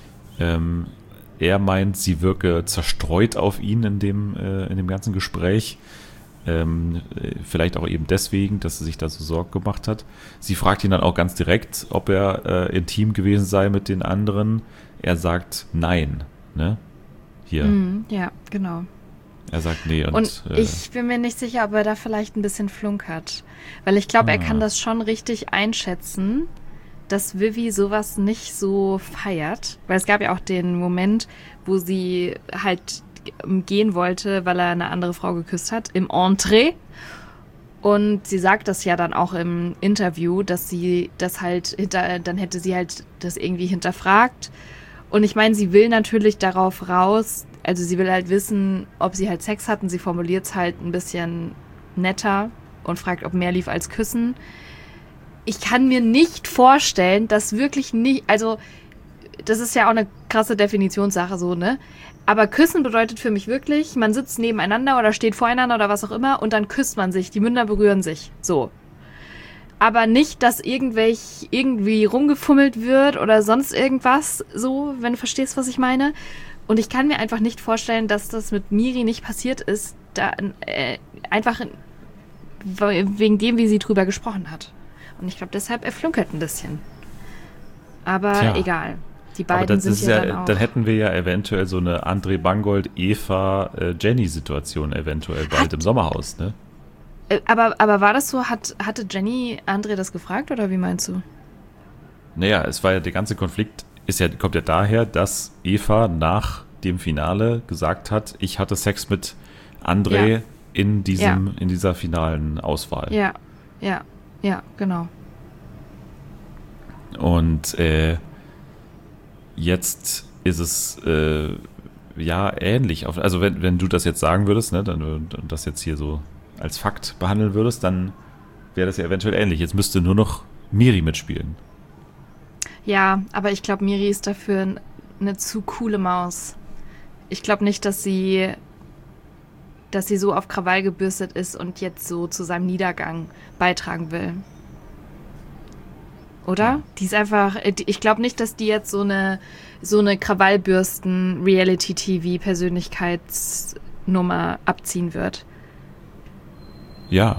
Er meint, sie wirke zerstreut auf ihn in dem ganzen Gespräch. Vielleicht auch eben deswegen, dass sie sich da so Sorgen gemacht hat. Sie fragt ihn dann auch ganz direkt, ob er intim gewesen sei mit den anderen. Er sagt nein, ne? Hier. Ja, genau. Er sagt nee. Und ich bin mir nicht sicher, ob er da vielleicht ein bisschen flunkert. Weil ich glaube, er kann das schon richtig einschätzen, dass Vivi sowas nicht so feiert. Weil es gab ja auch den Moment, wo sie halt gehen wollte, weil er eine andere Frau geküsst hat, im Entree. Und sie sagt das ja dann auch im Interview, dass sie das halt dann hätte sie halt das irgendwie hinterfragt. Und ich meine, sie will natürlich darauf raus, also sie will halt wissen, ob sie halt Sex hatten. Sie formuliert es halt ein bisschen netter und fragt, ob mehr lief als Küssen. Ich kann mir nicht vorstellen, dass wirklich nicht, also das ist ja auch eine krasse Definitionssache so, ne? Aber Küssen bedeutet für mich wirklich, man sitzt nebeneinander oder steht voreinander oder was auch immer und dann küsst man sich, die Münder berühren sich, so. Aber nicht, dass irgendwie rumgefummelt wird oder sonst irgendwas, so, wenn du verstehst, was ich meine. Und ich kann mir einfach nicht vorstellen, dass das mit Miri nicht passiert ist, da einfach wegen dem, wie sie drüber gesprochen hat. Und ich glaube, deshalb er flunkert ein bisschen. Aber egal. Die beiden sind ja dann auch. Dann hätten wir ja eventuell so eine André Bangold, Eva, Jenny-Situation eventuell bald im Sommerhaus, ne? Aber war das so, hatte Jenny André das gefragt oder wie meinst du? Naja, es war ja, der ganze Konflikt kommt ja daher, dass Eva nach dem Finale gesagt hat, ich hatte Sex mit André in dieser finalen Auswahl. Ja, genau. Und jetzt ist es ähnlich. Also wenn du das jetzt sagen würdest, ne, dann das jetzt hier so als Fakt behandeln würdest, dann wäre das ja eventuell ähnlich. Jetzt müsste nur noch Miri mitspielen. Ja, aber ich glaube, Miri ist dafür eine zu coole Maus. Ich glaube nicht, dass sie so auf Krawall gebürstet ist und jetzt so zu seinem Niedergang beitragen will. Oder? Ja. Die ist einfach, ich glaube nicht, dass die jetzt so eine Krawallbürsten-Reality-TV-Persönlichkeitsnummer abziehen wird. Ja.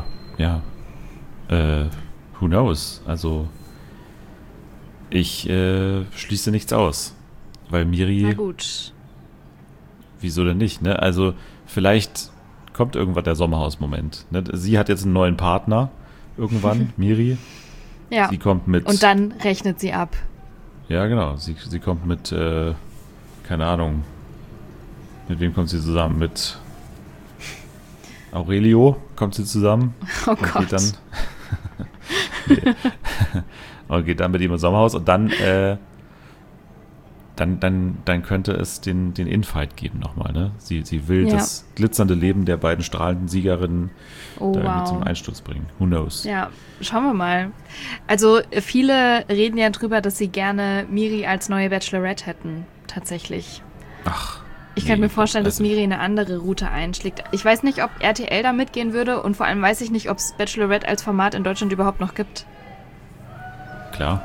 Who knows? Also ich schließe nichts aus. Weil Miri... Na gut. Wieso denn nicht, ne? Also vielleicht kommt irgendwann der Sommerhaus-Moment. Ne? Sie hat jetzt einen neuen Partner irgendwann, Miri. Ja. Sie kommt mit... Und dann rechnet sie ab. Ja, genau. Sie kommt mit, keine Ahnung. Mit wem kommt sie zusammen? Mit Aurelio kommt sie zusammen. Oh Gott. Geht dann, und geht dann mit ihm ins Sommerhaus und dann könnte es den Infight geben nochmal, ne? Sie will das glitzernde Leben der beiden strahlenden Siegerinnen zum Einsturz bringen. Who knows? Ja, schauen wir mal. Also viele reden ja drüber, dass sie gerne Miri als neue Bachelorette hätten, tatsächlich. Ach. Ich könnte mir vorstellen, dass Miri eine andere Route einschlägt. Ich weiß nicht, ob RTL da mitgehen würde und vor allem weiß ich nicht, ob es Bachelorette als Format in Deutschland überhaupt noch gibt. Klar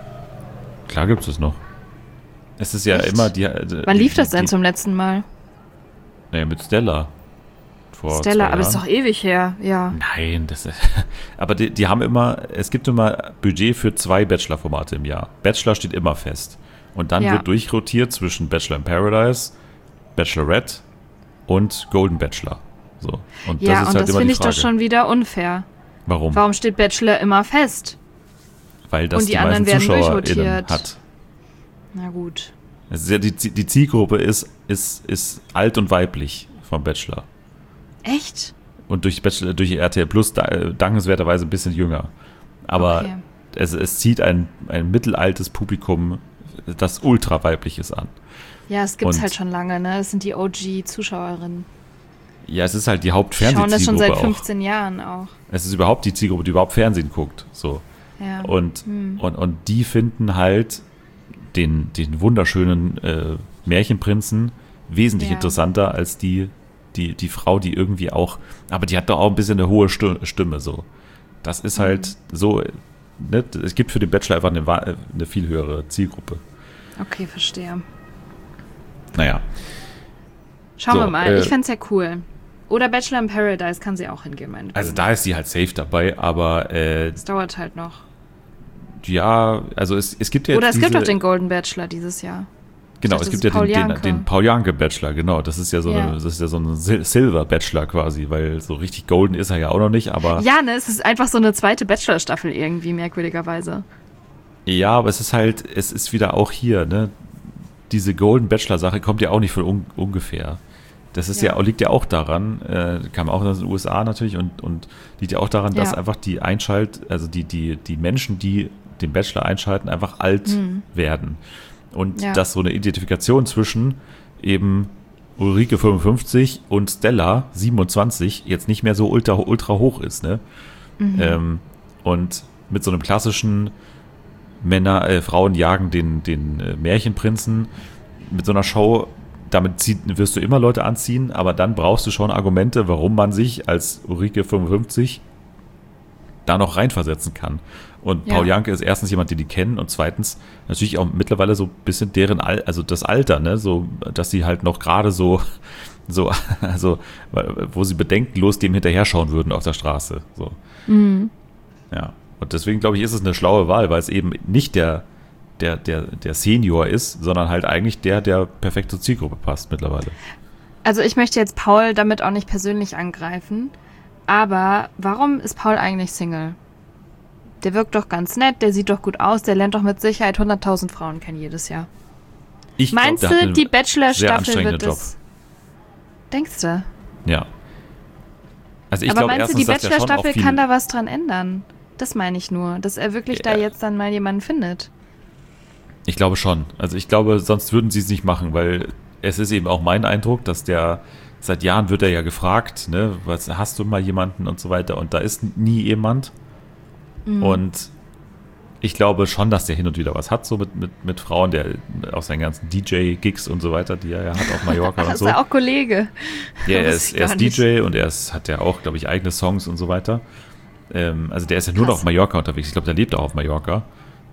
gibt es noch. Es ist ja echt? Immer Wann lief das denn zum letzten Mal? Naja, mit Stella. Stella, aber das ist doch ewig her, ja. Nein, aber die haben es gibt immer Budget für 2 Bachelor-Formate im Jahr. Bachelor steht immer fest. Und dann wird durchrotiert zwischen Bachelor in Paradise, Bachelorette und Golden Bachelor. So. Und ja, das ist und halt das immer finde die ich doch schon wieder unfair. Warum? Warum steht Bachelor immer fest? Weil das und die die anderen meisten werden ZuschauerInnen durchrotiert. hat. Na gut. Es ist ja die Zielgruppe ist alt und weiblich vom Bachelor. Echt? Und durch RTL Plus dankenswerterweise ein bisschen jünger. Aber es zieht ein mittelaltes Publikum, das ultra weiblich ist, an. Ja, es gibt es halt schon lange, ne? Das sind die OG-Zuschauerinnen. Ja, es ist halt die Hauptfernsehzielgruppe. Schauen das schon seit 15 Jahren auch. Es ist überhaupt die Zielgruppe, die überhaupt Fernsehen guckt. So. Ja. Und die finden halt den wunderschönen Märchenprinzen wesentlich interessanter als die Frau, die irgendwie auch, aber die hat doch auch ein bisschen eine hohe Stimme, so. Das ist halt so, ne? Es gibt für den Bachelor einfach eine viel höhere Zielgruppe. Okay, verstehe. Naja. Schauen wir mal, ich fände es ja cool. Oder Bachelor in Paradise kann sie auch hingehen, meine Also da ist sie halt safe dabei, aber es dauert halt noch. Ja, also es gibt ja jetzt Oder es gibt doch den Golden Bachelor dieses Jahr. Genau, dachte, es gibt das ja ist Paul Janke. den Paul Janke Bachelor, genau. Das ist ja so, Ja. das ist ja so ein Silver Bachelor quasi, weil so richtig golden ist er ja auch noch nicht, aber Ja, ne, es ist einfach so eine zweite Bachelor-Staffel irgendwie, merkwürdigerweise. ja, aber es ist halt, es ist wieder auch hier, ne? Diese Golden Bachelor Sache kommt ja auch nicht von ungefähr. Das ist Ja. liegt ja auch daran, kam auch aus den USA natürlich und liegt ja auch daran, dass Ja. einfach die die Menschen, die den Bachelor einschalten, einfach alt werden. Und Ja. dass so eine Identifikation zwischen eben Ulrike 55 und Stella 27 jetzt nicht mehr so ultra hoch ist, ne? Und mit so einem klassischen Frauen jagen den Märchenprinzen mit so einer Show, damit wirst du immer Leute anziehen, aber dann brauchst du schon Argumente, warum man sich als Ulrike 55 da noch reinversetzen kann. Und Ja. Paul Janke ist erstens jemand, den die kennen, und zweitens natürlich auch mittlerweile so ein bisschen also das Alter, ne, so, dass sie halt noch gerade so, also, wo sie bedenkenlos dem hinterher schauen würden auf der Straße, so. Ja. Und deswegen glaube ich, ist es eine schlaue Wahl, weil es eben nicht der Senior ist, sondern halt eigentlich der perfekt zur Zielgruppe passt mittlerweile. Also ich möchte jetzt Paul damit auch nicht persönlich angreifen, aber warum ist Paul eigentlich Single? Der wirkt doch ganz nett, der sieht doch gut aus, der lernt doch mit Sicherheit 100.000 Frauen kennen jedes Jahr. Ich glaub, Meinst der hat du, einen die sehr Bachelor-Staffel anstrengenden wird Job. es... Denkst du? Ja. Also ich Aber glaube meinst du, die erstens, dass der schon auch Bachelor-Staffel viel, kann da was dran ändern? Das meine ich nur, dass er wirklich da Ja. jetzt dann mal jemanden findet. Ich glaube schon. Also ich glaube, sonst würden sie es nicht machen, weil es ist eben auch mein Eindruck, dass seit Jahren wird er ja gefragt, ne, was hast du mal jemanden und so weiter, und da ist nie jemand. Und ich glaube schon, dass der hin und wieder was hat, so mit Frauen, der aus seinen ganzen DJ-Gigs und so weiter, die er ja hat auf Mallorca und Ist so. er auch Kollege? Ja, er Wusste ist ich gar nicht. DJ und hat ja auch, glaube ich, eigene Songs und so weiter. Also der ist ja nur noch Krass. auf Mallorca unterwegs. Ich glaube, der lebt auch auf Mallorca.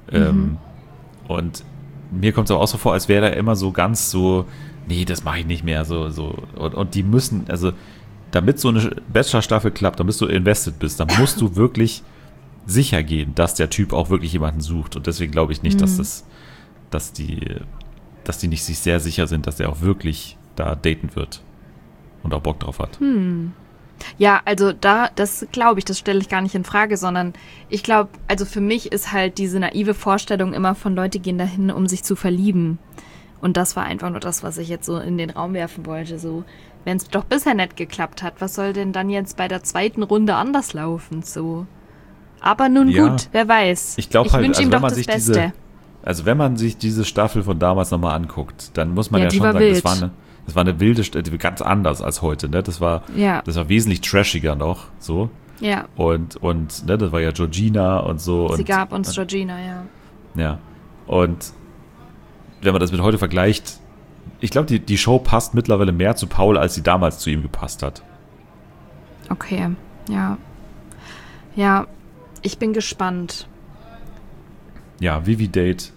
Und mir kommt es aber auch so vor, als wäre er immer so ganz so, nee, das mache ich nicht mehr. Und die müssen, also damit so eine Bachelor-Staffel klappt, damit du invested bist, dann musst du wirklich sicher gehen, dass der Typ auch wirklich jemanden sucht. Und deswegen glaube ich nicht, dass die nicht sich sehr sicher sind, dass der auch wirklich da daten wird und auch Bock drauf hat. Ja, also das glaube ich, das stelle ich gar nicht in Frage, sondern ich glaube, also für mich ist halt diese naive Vorstellung immer von Leute gehen dahin, um sich zu verlieben. Und das war einfach nur das, was ich jetzt so in den Raum werfen wollte. So, wenn es doch bisher nicht geklappt hat, was soll denn dann jetzt bei der zweiten Runde anders laufen? So. Aber nun Ja. gut, wer weiß. Ich glaube halt, wünsche also ihm wenn doch man das sich Beste. wenn man sich diese Staffel von damals nochmal anguckt, dann muss man Ja, ja, die schon war sagen, wild. das war eine wilde Staffel, ganz anders als heute, ne? Das war wesentlich trashiger noch, so. Ja, Und ne, das war ja Georgina und so. sie und, gab uns Georgina, ja. Ja. Und wenn man das mit heute vergleicht, ich glaube, die Show passt mittlerweile mehr zu Paul, als sie damals zu ihm gepasst hat. Okay, ja. Ja, ich bin gespannt. Ja, Vivi Date.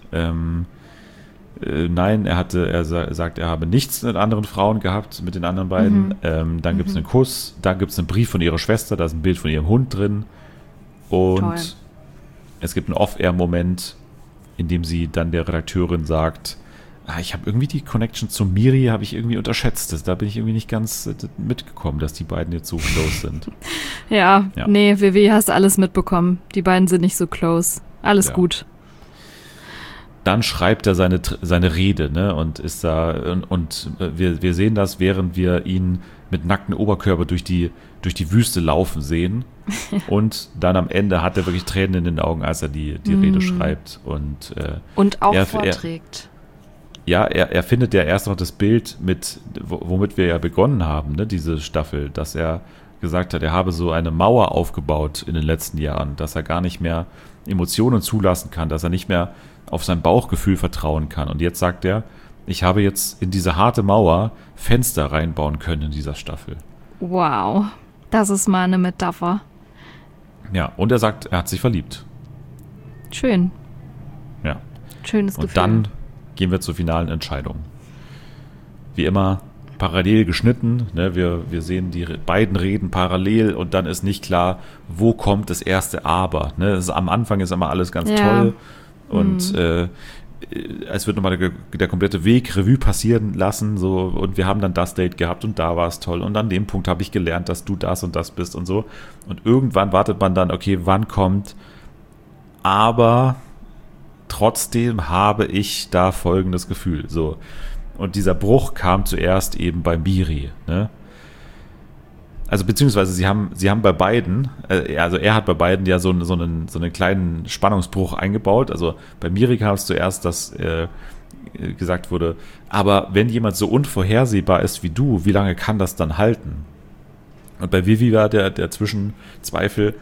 Nein, er sagt, er habe nichts mit anderen Frauen gehabt, mit den anderen beiden. Dann gibt es einen Kuss, dann gibt es einen Brief von ihrer Schwester, da ist ein Bild von ihrem Hund drin. Und Toll. es gibt einen Off-Air-Moment, in dem sie dann der Redakteurin sagt, ich habe irgendwie die Connection zu Miri habe ich irgendwie unterschätzt. Da bin ich irgendwie nicht ganz mitgekommen, dass die beiden jetzt so close sind. Ja, Ja. nee, Vivi, hast alles mitbekommen. Die beiden sind nicht so close. Alles Ja. gut. Dann schreibt er seine Rede, ne, und ist da, und wir sehen das, während wir ihn mit nacktem Oberkörper durch die Wüste laufen sehen. Und dann am Ende hat er wirklich Tränen in den Augen, als er die Rede schreibt. Und auch er- vorträgt. er findet ja erst noch das Bild womit wir ja begonnen haben, ne, diese Staffel, dass er gesagt hat, er habe so eine Mauer aufgebaut in den letzten Jahren, dass er gar nicht mehr Emotionen zulassen kann, dass er nicht mehr auf sein Bauchgefühl vertrauen kann. Und jetzt sagt er, ich habe jetzt in diese harte Mauer Fenster reinbauen können in dieser Staffel. Wow, das ist mal eine Metapher. Ja, und er sagt, er hat sich verliebt. Schön. Ja. Schönes Und Gefühl. dann gehen wir zur finalen Entscheidung. Wie immer parallel geschnitten. Ne? Wir sehen die beiden Reden parallel und dann ist nicht klar, wo kommt das erste Aber. Ne? Am Anfang ist immer alles ganz Ja. toll und es wird nochmal der komplette Weg Revue passieren lassen, so, und wir haben dann das Date gehabt und da war es toll und an dem Punkt habe ich gelernt, dass du das und das bist und so. Und irgendwann wartet man dann, okay, wann kommt, aber trotzdem habe ich da folgendes Gefühl, so. Und dieser Bruch kam zuerst eben bei Miri, ne? Also beziehungsweise sie haben bei beiden, also er hat bei beiden ja so einen kleinen Spannungsbruch eingebaut. Also bei Miri kam es zuerst, dass gesagt wurde, aber wenn jemand so unvorhersehbar ist wie du, wie lange kann das dann halten? Und bei Vivi war der Zwischenzweifel,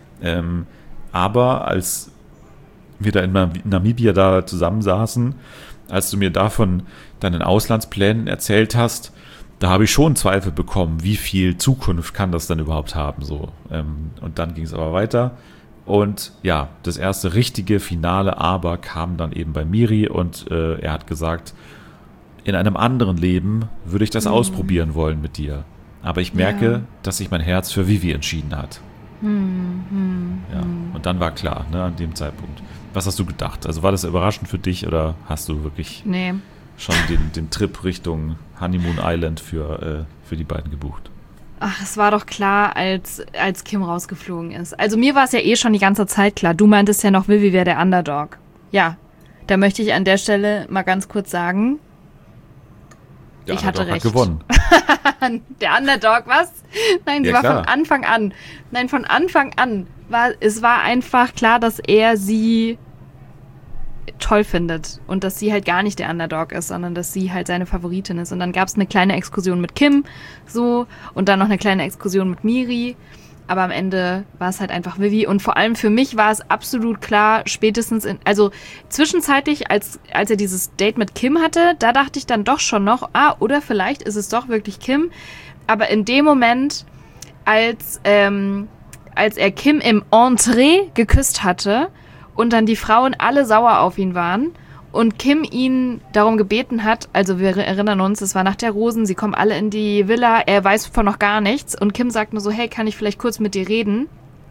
aber als wir da in Namibia da zusammensaßen, als du mir davon deinen Auslandsplänen erzählt hast, da habe ich schon Zweifel bekommen, wie viel Zukunft kann das denn überhaupt haben, so. Und dann ging es aber weiter. Und ja, das erste richtige finale Aber kam dann eben bei Miri und er hat gesagt, in einem anderen Leben würde ich das ausprobieren wollen mit dir. Aber ich merke, dass sich mein Herz für Vivi entschieden hat. Ja, und dann war klar, ne, an dem Zeitpunkt. Was hast du gedacht? Also war das überraschend für dich oder hast du wirklich schon den Trip Richtung Honeymoon Island für die beiden gebucht? Ach, es war doch klar, als Kim rausgeflogen ist. Also mir war es ja eh schon die ganze Zeit klar. Du meintest ja noch, Vivi wäre der Underdog. Ja, da möchte ich an der Stelle mal ganz kurz sagen, ich hatte recht. Hat gewonnen. Der Underdog, was? Nein, sie war klar. von Anfang an. Nein, von Anfang an. Es war einfach klar, dass er sie toll findet und dass sie halt gar nicht der Underdog ist, sondern dass sie halt seine Favoritin ist. Und dann gab es eine kleine Exkursion mit Kim, so, und dann noch eine kleine Exkursion mit Miri. Aber am Ende war es halt einfach Vivi. Und vor allem für mich war es absolut klar, spätestens also zwischenzeitlich, als er dieses Date mit Kim hatte, da dachte ich dann doch schon noch, oder vielleicht ist es doch wirklich Kim. Aber in dem Moment, als er Kim im Entree geküsst hatte und dann die Frauen alle sauer auf ihn waren und Kim ihn darum gebeten hat, also wir erinnern uns, es war Nacht der Rosen, sie kommen alle in die Villa, er weiß von noch gar nichts und Kim sagt nur so, hey, kann ich vielleicht kurz mit dir reden?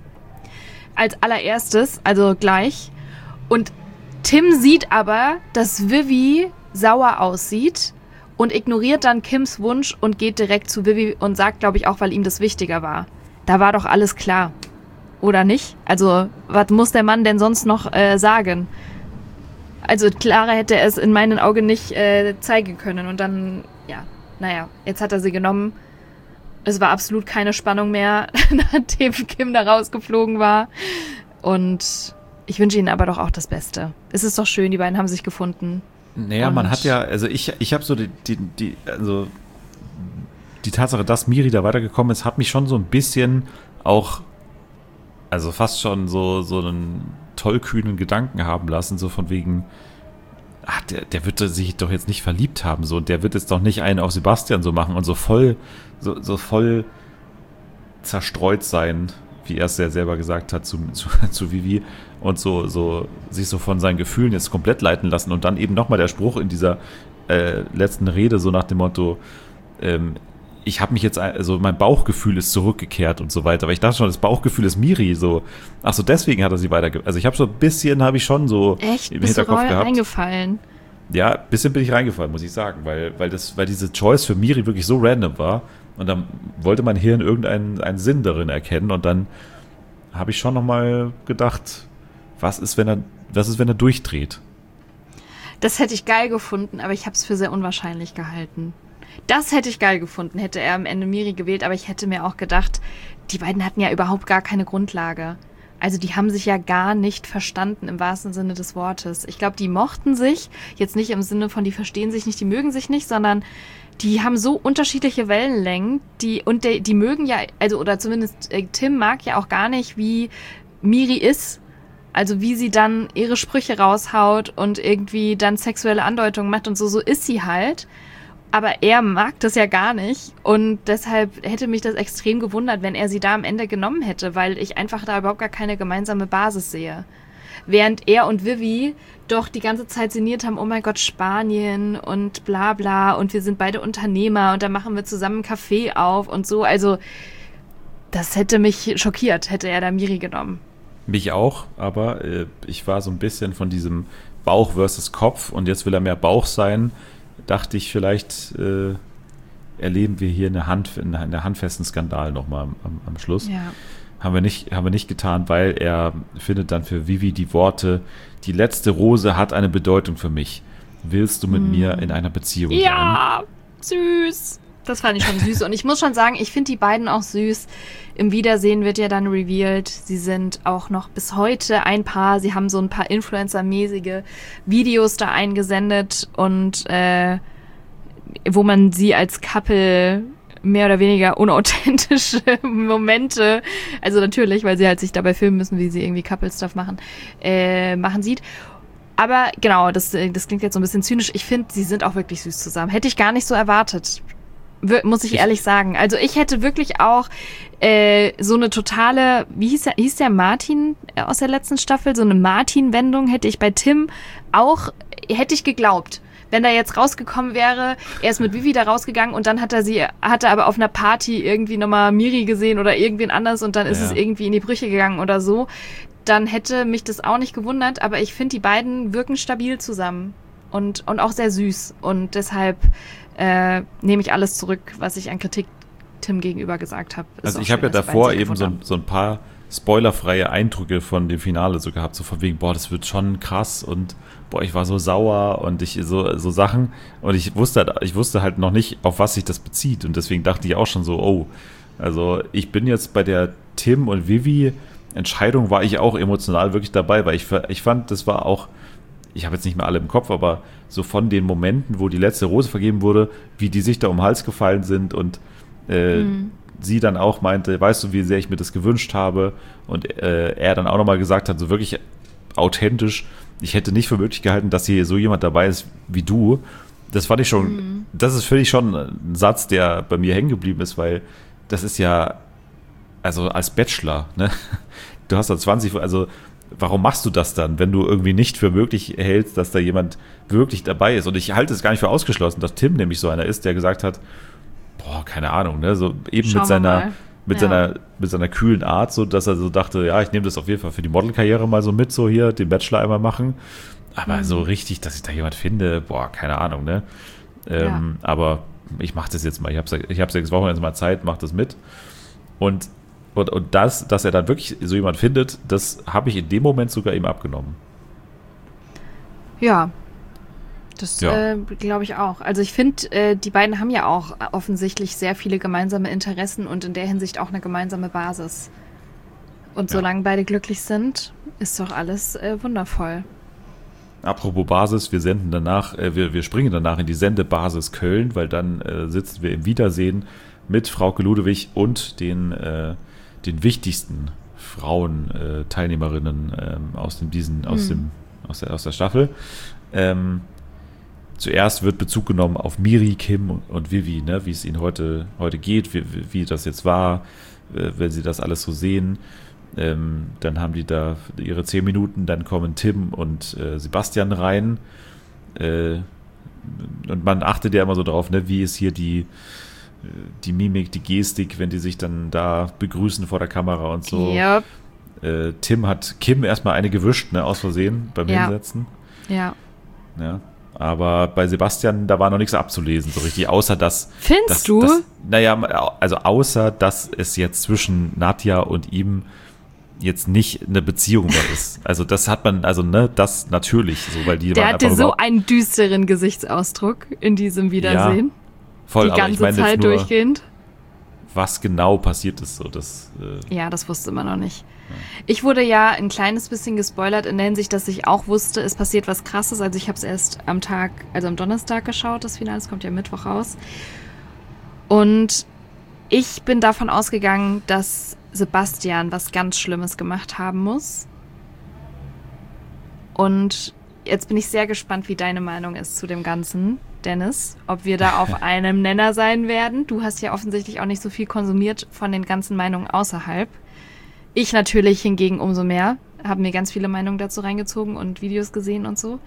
Als allererstes, also gleich. Und Tim sieht aber, dass Vivi sauer aussieht und ignoriert dann Kims Wunsch und geht direkt zu Vivi und sagt, glaube ich, auch, weil ihm das wichtiger war. Da war doch alles klar. Oder nicht? Also, was muss der Mann denn sonst noch sagen? Also, klarer hätte er es in meinen Augen nicht zeigen können. Und dann, jetzt hat er sie genommen. Es war absolut keine Spannung mehr, nachdem Kim da rausgeflogen war. Und ich wünsche ihnen aber doch auch das Beste. Es ist doch schön, die beiden haben sich gefunden. Naja, man hat ja, also ich habe so die Tatsache, dass Miri da weitergekommen ist, hat mich schon so ein bisschen auch, also fast schon so einen tollkühnen Gedanken haben lassen, so von wegen, der wird sich doch jetzt nicht verliebt haben, so, der wird jetzt doch nicht einen auf Sebastian so machen und so voll zerstreut sein, wie er es ja selber gesagt hat zu Vivi und so sich so von seinen Gefühlen jetzt komplett leiten lassen und dann eben nochmal der Spruch in dieser letzten Rede so nach dem Motto, ich habe mich jetzt, also mein Bauchgefühl ist zurückgekehrt und so weiter, aber ich dachte schon, das Bauchgefühl ist Miri, so, ach so, deswegen hat er sie also ich habe so ein bisschen, habe ich schon so echt? Im Bist Hinterkopf du gehabt. Reingefallen? Ja, ein bisschen bin ich reingefallen, muss ich sagen, weil diese Choice für Miri wirklich so random war und dann wollte mein Hirn irgendeinen Sinn darin erkennen und dann habe ich schon nochmal gedacht, was ist, wenn er durchdreht? Das hätte ich geil gefunden, aber ich habe es für sehr unwahrscheinlich gehalten. Das hätte ich geil gefunden, hätte er am Ende Miri gewählt, aber ich hätte mir auch gedacht, die beiden hatten ja überhaupt gar keine Grundlage. Also die haben sich ja gar nicht verstanden im wahrsten Sinne des Wortes. Ich glaube, die mochten sich, jetzt nicht im Sinne von, die verstehen sich nicht, die mögen sich nicht, sondern die haben so unterschiedliche Wellenlängen, die mögen ja, also oder zumindest Tim mag ja auch gar nicht, wie Miri ist. Also wie sie dann ihre Sprüche raushaut und irgendwie dann sexuelle Andeutungen macht und so ist sie halt. Aber er mag das ja gar nicht und deshalb hätte mich das extrem gewundert, wenn er sie da am Ende genommen hätte, weil ich einfach da überhaupt gar keine gemeinsame Basis sehe. Während er und Vivi doch die ganze Zeit sinniert haben, oh mein Gott, Spanien und bla bla und wir sind beide Unternehmer und da machen wir zusammen einen Café auf und so. Also das hätte mich schockiert, hätte er da Miri genommen. Mich auch, aber ich war so ein bisschen von diesem Bauch versus Kopf und jetzt will er mehr Bauch sein. Dachte ich, vielleicht erleben wir hier einen handfesten Skandal nochmal am Schluss. Ja. Haben wir nicht getan, weil er findet dann für Vivi die Worte: Die letzte Rose hat eine Bedeutung für mich. Willst du mit mir in einer Beziehung sein? Ja, süß. Das fand ich schon süß. Und ich muss schon sagen, ich finde die beiden auch süß. Im Wiedersehen wird ja dann revealed, sie sind auch noch bis heute ein Paar. Sie haben so ein paar Influencer-mäßige Videos da eingesendet und wo man sie als Couple mehr oder weniger unauthentische Momente, also natürlich, weil sie halt sich dabei filmen müssen, wie sie irgendwie Couple-Stuff machen sieht. Aber genau, das klingt jetzt so ein bisschen zynisch. Ich finde, sie sind auch wirklich süß zusammen. Hätte ich gar nicht so erwartet. Muss ich ehrlich sagen. Also ich hätte wirklich auch so eine totale, hieß der Martin aus der letzten Staffel, so eine Martin-Wendung hätte ich bei Tim hätte ich geglaubt. Wenn da jetzt rausgekommen wäre, er ist mit Vivi da rausgegangen und dann hat er aber auf einer Party irgendwie nochmal Miri gesehen oder irgendwen anders und dann ist es irgendwie in die Brüche gegangen oder so, dann hätte mich das auch nicht gewundert, aber ich finde, die beiden wirken stabil zusammen und auch sehr süß und deshalb nehme ich alles zurück, was ich an Kritik Tim gegenüber gesagt habe. Also ich habe ja davor eben so ein paar spoilerfreie Eindrücke von dem Finale so gehabt, so von wegen, boah, das wird schon krass und boah, ich war so sauer und so Sachen und ich wusste halt noch nicht, auf was sich das bezieht und deswegen dachte ich auch schon so, oh, also ich bin jetzt bei der Tim und Vivi Entscheidung war ich auch emotional wirklich dabei, weil ich fand, das war auch, ich habe jetzt nicht mehr alle im Kopf, aber so von den Momenten, wo die letzte Rose vergeben wurde, wie die sich da um den Hals gefallen sind und sie dann auch meinte, weißt du, wie sehr ich mir das gewünscht habe und er dann auch nochmal gesagt hat, so wirklich authentisch, ich hätte nicht für möglich gehalten, dass hier so jemand dabei ist wie du. Das fand ich schon, das ist für mich schon ein Satz, der bei mir hängen geblieben ist, weil das ist ja, also als Bachelor, ne? Du hast da 20, also warum machst du das dann, wenn du irgendwie nicht für möglich hältst, dass da jemand wirklich dabei ist? Und ich halte es gar nicht für ausgeschlossen, dass Tim nämlich so einer ist, der gesagt hat, boah, keine Ahnung, ne, so eben mit seiner kühlen Art, so dass er so dachte, ja, ich nehme das auf jeden Fall für die Modelkarriere mal so mit, so hier, den Bachelor einmal machen. Aber so richtig, dass ich da jemand finde, boah, keine Ahnung, ne? Aber ich mache das jetzt mal, ich habe 6 Wochen jetzt mal Zeit, mach das mit. Und das, dass er dann wirklich so jemand findet, das habe ich in dem Moment sogar ihm abgenommen. Ja, das glaube ich auch. Also ich finde, die beiden haben ja auch offensichtlich sehr viele gemeinsame Interessen und in der Hinsicht auch eine gemeinsame Basis. Und solange beide glücklich sind, ist doch alles wundervoll. Apropos Basis, wir senden danach, wir springen danach in die Sendebasis Köln, weil dann sitzen wir im Wiedersehen mit Frauke Ludewig und den wichtigsten Frauen Teilnehmerinnen aus der Staffel. Zuerst wird Bezug genommen auf Miri, Kim und Vivi, ne, wie es ihnen heute geht, wie das jetzt war, wenn sie das alles so sehen. Dann haben die da ihre 10 Minuten, dann kommen Tim und Sebastian rein. Und man achtet ja immer so drauf, ne, wie ist hier die Mimik, die Gestik, wenn die sich dann da begrüßen vor der Kamera und so. Yep. Tim hat Kim erstmal eine gewischt, ne, aus Versehen beim Hinsetzen. Ja. Aber bei Sebastian, da war noch nichts abzulesen, so richtig, außer dass... Findest du? Also außer, dass es jetzt zwischen Nadja und ihm jetzt nicht eine Beziehung mehr ist. Also das hat man, das natürlich so, weil die Der waren hatte einfach so einen düsteren Gesichtsausdruck in diesem Wiedersehen. Ja, voll, die ganze Zeit nur, durchgehend. Was genau passiert ist, so das. Ja, das wusste man noch nicht. Ich wurde ja ein kleines bisschen gespoilert in der Hinsicht, dass ich auch wusste, es passiert was Krasses. Also ich habe es erst am Donnerstag geschaut, das Finale, es kommt ja Mittwoch raus. Und ich bin davon ausgegangen, dass Sebastian was ganz Schlimmes gemacht haben muss. Und jetzt bin ich sehr gespannt, wie deine Meinung ist zu dem Ganzen, Dennis. Ob wir da auf einem Nenner sein werden. Du hast ja offensichtlich auch nicht so viel konsumiert von den ganzen Meinungen außerhalb. Ich natürlich hingegen umso mehr. Habe mir ganz viele Meinungen dazu reingezogen und Videos gesehen und so.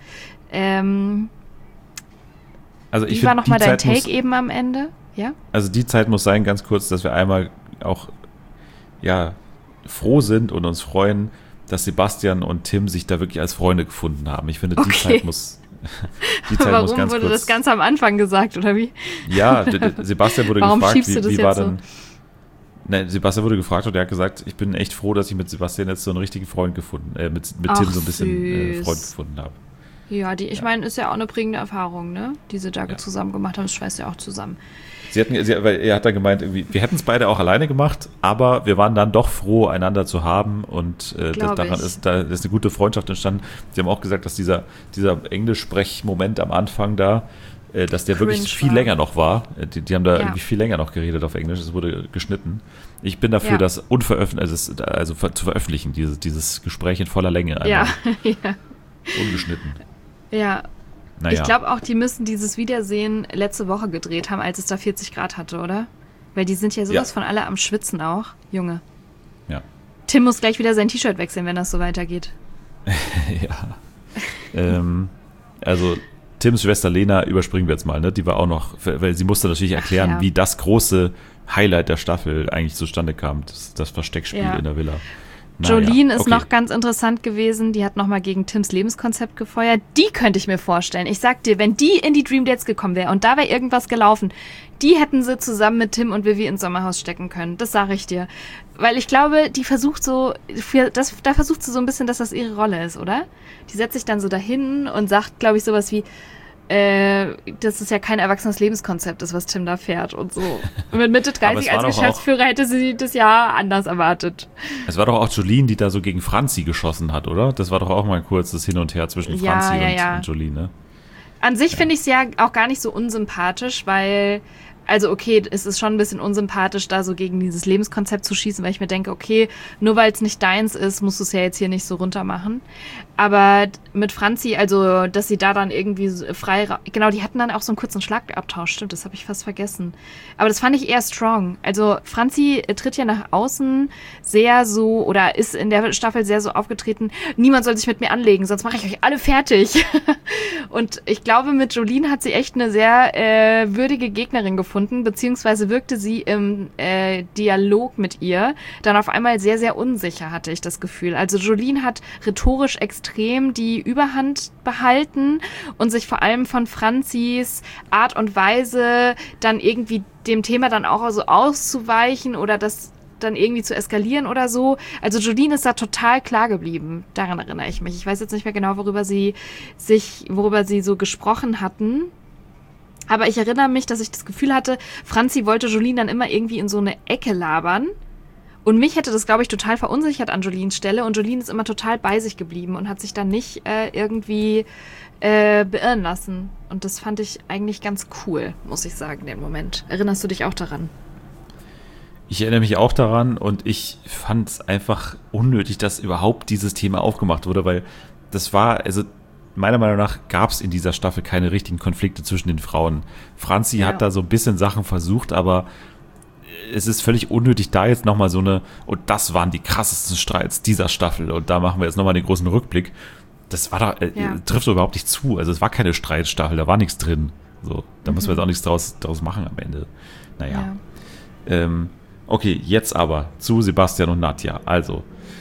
Also ich wie war nochmal dein Take eben am Ende? Ja? Also die Zeit muss sein, ganz kurz, dass wir einmal auch froh sind und uns freuen, dass Sebastian und Tim sich da wirklich als Freunde gefunden haben. Ich finde, die Okay. Zeit muss Warum ganz wurde kurz. das ganz am Anfang gesagt, oder wie? Ja, Sebastian wurde Warum gefragt, schiebst du das wie war jetzt so? denn. Ne, Sebastian wurde gefragt und er hat gesagt, ich bin echt froh, dass ich mit Sebastian jetzt so einen richtigen Freund gefunden, mit Ach, Tim so ein bisschen süß. Freund gefunden habe. Ja, ich meine, ist ja auch eine prägende Erfahrung, ne? Die sie da Ja. zusammen gemacht haben, das schweißt ja auch zusammen. Weil er hat dann gemeint, irgendwie, wir hätten es beide auch alleine gemacht, aber wir waren dann doch froh, einander zu haben und Glaub daran ich. da ist eine gute Freundschaft entstanden. Sie haben auch gesagt, dass dieser Englisch-Sprech-Moment am Anfang da, dass der wirklich Cringe viel war. länger noch war. Die haben da Ja. irgendwie viel länger noch geredet auf Englisch, es wurde geschnitten. Ich bin dafür, Ja. das zu veröffentlichen, dieses Gespräch in voller Länge Ja, einmal, ja. ungeschnitten. Ja. Naja. Ich glaube auch, die müssen dieses Wiedersehen letzte Woche gedreht haben, als es da 40 Grad hatte, oder? Weil die sind ja sowas Ja. von alle am Schwitzen auch. Junge. Ja. Tim muss gleich wieder sein T-Shirt wechseln, wenn das so weitergeht. Ja. Also Tims Schwester Lena überspringen wir jetzt mal, ne? Die war auch noch, weil sie musste natürlich erklären, ja. wie das große Highlight der Staffel eigentlich zustande kam, das Versteckspiel Ja. in der Villa. Naja, Jolene ist okay. noch ganz interessant gewesen. Die hat nochmal gegen Tims Lebenskonzept gefeuert. Die könnte ich mir vorstellen. Ich sag dir, wenn die in die Dream Dates gekommen wäre und da wäre irgendwas gelaufen, die hätten sie zusammen mit Tim und Vivi ins Sommerhaus stecken können. Das sage ich dir. Weil ich glaube, die versucht so, da versucht sie so ein bisschen, dass das ihre Rolle ist, oder? Die setzt sich dann so dahin und sagt, glaube ich, sowas wie, dass es ja kein erwachsenes Lebenskonzept ist, was Tim da fährt und so. Und mit Mitte Aber es 30 war als doch auch- Geschäftsführer hätte sie das ja anders erwartet. Es war doch auch Jolene, die da so gegen Franzi geschossen hat, oder? Das war doch auch mal ein kurzes Hin und Her zwischen Ja, Franzi ja. und Jolene, ne? An sich finde ich es ja auch gar nicht so unsympathisch, weil, also okay, es ist schon ein bisschen unsympathisch, da so gegen dieses Lebenskonzept zu schießen, weil ich mir denke, okay, nur weil es nicht deins ist, musst du es ja jetzt hier nicht so runter machen. Aber mit Franzi, also, dass sie da dann irgendwie so frei, genau, die hatten dann auch so einen kurzen Schlagabtausch, stimmt, das habe ich fast vergessen. Aber das fand ich eher strong. Also Franzi tritt ja nach außen sehr so, oder ist in der Staffel sehr so aufgetreten, niemand soll sich mit mir anlegen, sonst mache ich euch alle fertig. Und ich glaube, mit Jolene hat sie echt eine sehr würdige Gegnerin gefunden, beziehungsweise wirkte sie im Dialog mit ihr dann auf einmal sehr, sehr unsicher, hatte ich das Gefühl. Also Jolene hat rhetorisch extrem die Überhand behalten und sich vor allem von Franzis Art und Weise dann irgendwie dem Thema dann auch so auszuweichen oder das dann irgendwie zu eskalieren oder so. Also Jolene ist da total klar geblieben. Daran erinnere ich mich. Ich weiß jetzt nicht mehr genau, worüber sie so gesprochen hatten. Aber ich erinnere mich, dass ich das Gefühl hatte, Franzi wollte Jolene dann immer irgendwie in so eine Ecke labern. Und mich hätte das, glaube ich, total verunsichert an Jolines Stelle. Und Jolene ist immer total bei sich geblieben und hat sich dann nicht irgendwie beirren lassen. Und das fand ich eigentlich ganz cool, muss ich sagen, in dem Moment. Erinnerst du dich auch daran? Ich erinnere mich auch daran und ich fand es einfach unnötig, dass überhaupt dieses Thema aufgemacht wurde, weil das war, also meiner Meinung nach gab es in dieser Staffel keine richtigen Konflikte zwischen den Frauen. Franzi Ja. hat da so ein bisschen Sachen versucht, aber es ist völlig unnötig, da jetzt nochmal so eine, und das waren die krassesten Streits dieser Staffel und da machen wir jetzt nochmal den großen Rückblick. Das war doch, trifft doch überhaupt nicht zu. Also es war keine Streitstaffel, da war nichts drin. So, da müssen wir jetzt auch nichts draus machen am Ende. Naja. Okay, jetzt aber zu Sebastian und Nadja. Also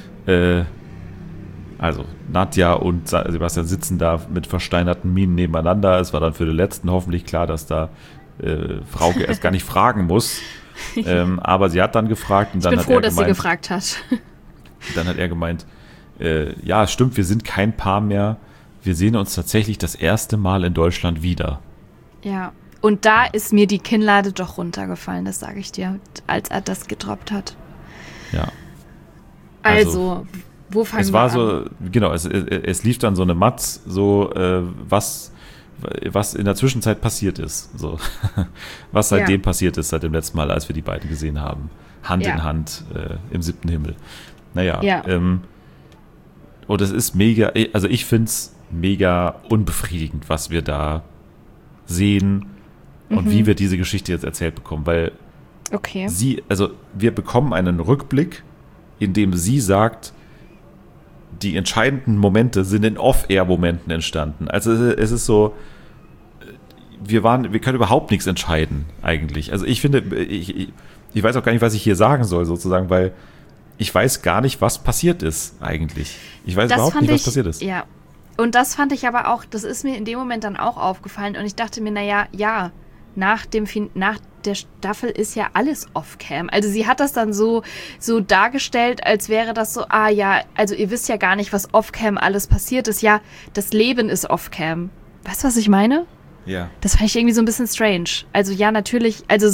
Nadja und Sebastian sitzen da mit versteinerten Mienen nebeneinander. Es war dann für den letzten hoffentlich klar, dass da Frauke erst gar nicht fragen muss. Aber sie hat dann gefragt und Ich dann bin hat froh, er dass sie gemeint, gefragt hat. dann hat er gemeint, ja, stimmt, wir sind kein Paar mehr. Wir sehen uns tatsächlich das erste Mal in Deutschland wieder. Ja. Und da ist mir die Kinnlade doch runtergefallen, das sage ich dir, als er das gedroppt hat. Ja. Also wo fangen Es wir war an? so, genau, es lief dann so eine Matz, so was in der Zwischenzeit passiert ist. So. Was seitdem passiert ist, seit dem letzten Mal, als wir die beiden gesehen haben. Hand in Hand im 7. Himmel. Naja, und es ist mega, also ich finde es mega unbefriedigend, was wir da sehen und wie wir diese Geschichte jetzt erzählt bekommen, weil Okay. wir bekommen einen Rückblick, in dem sie sagt, die entscheidenden Momente sind in Off-Air-Momenten entstanden. Also es ist so, wir können überhaupt nichts entscheiden, eigentlich. Also ich finde, ich weiß auch gar nicht, was ich hier sagen soll, sozusagen, weil ich weiß gar nicht, was passiert ist eigentlich. Ich weiß Das überhaupt fand nicht, was ich- passiert ist. Ja. Und das fand ich aber auch, das ist mir in dem Moment dann auch aufgefallen. Und ich dachte mir, naja, ja, nach der Staffel ist ja alles off-cam. Also sie hat das dann so dargestellt, als wäre das so, ja, also ihr wisst ja gar nicht, was off-cam alles passiert ist. Ja, das Leben ist off-cam. Weißt du, was ich meine? Ja. Das fand ich irgendwie so ein bisschen strange. Also ja, natürlich, also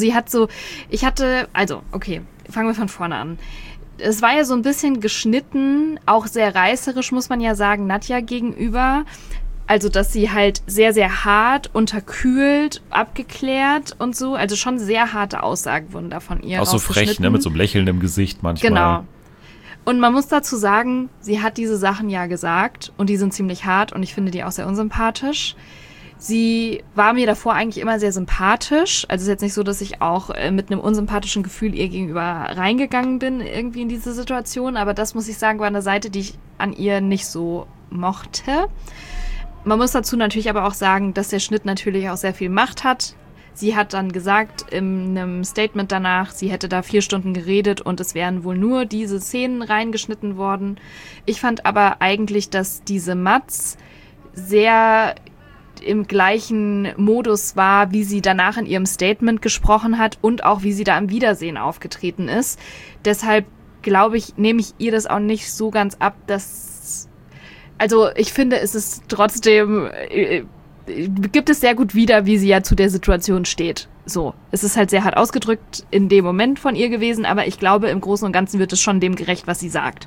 okay, fangen wir von vorne an. Es war ja so ein bisschen geschnitten, auch sehr reißerisch, muss man ja sagen, Nadja gegenüber. Also, dass sie halt sehr, sehr hart, unterkühlt, abgeklärt und so. Also schon sehr harte Aussagen wurden da von ihr Auch so frech, ne? Mit so einem Lächeln im Gesicht manchmal. Genau. Und man muss dazu sagen, sie hat diese Sachen ja gesagt und die sind ziemlich hart und ich finde die auch sehr unsympathisch. Sie war mir davor eigentlich immer sehr sympathisch. Also es ist jetzt nicht so, dass ich auch mit einem unsympathischen Gefühl ihr gegenüber reingegangen bin irgendwie in diese Situation. Aber das, muss ich sagen, war eine Seite, die ich an ihr nicht so mochte. Man muss dazu natürlich aber auch sagen, dass der Schnitt natürlich auch sehr viel Macht hat. Sie hat dann gesagt in einem Statement danach, sie hätte da 4 Stunden geredet und es wären wohl nur diese Szenen reingeschnitten worden. Ich fand aber eigentlich, dass diese Matz sehr im gleichen Modus war, wie sie danach in ihrem Statement gesprochen hat und auch wie sie da im Wiedersehen aufgetreten ist. Deshalb glaube ich, nehme ich ihr das auch nicht so ganz ab, dass, also ich finde, es ist trotzdem, gibt es sehr gut wieder, wie sie ja zu der Situation steht. So, es ist halt sehr hart ausgedrückt in dem Moment von ihr gewesen, aber ich glaube, im Großen und Ganzen wird es schon dem gerecht, was sie sagt.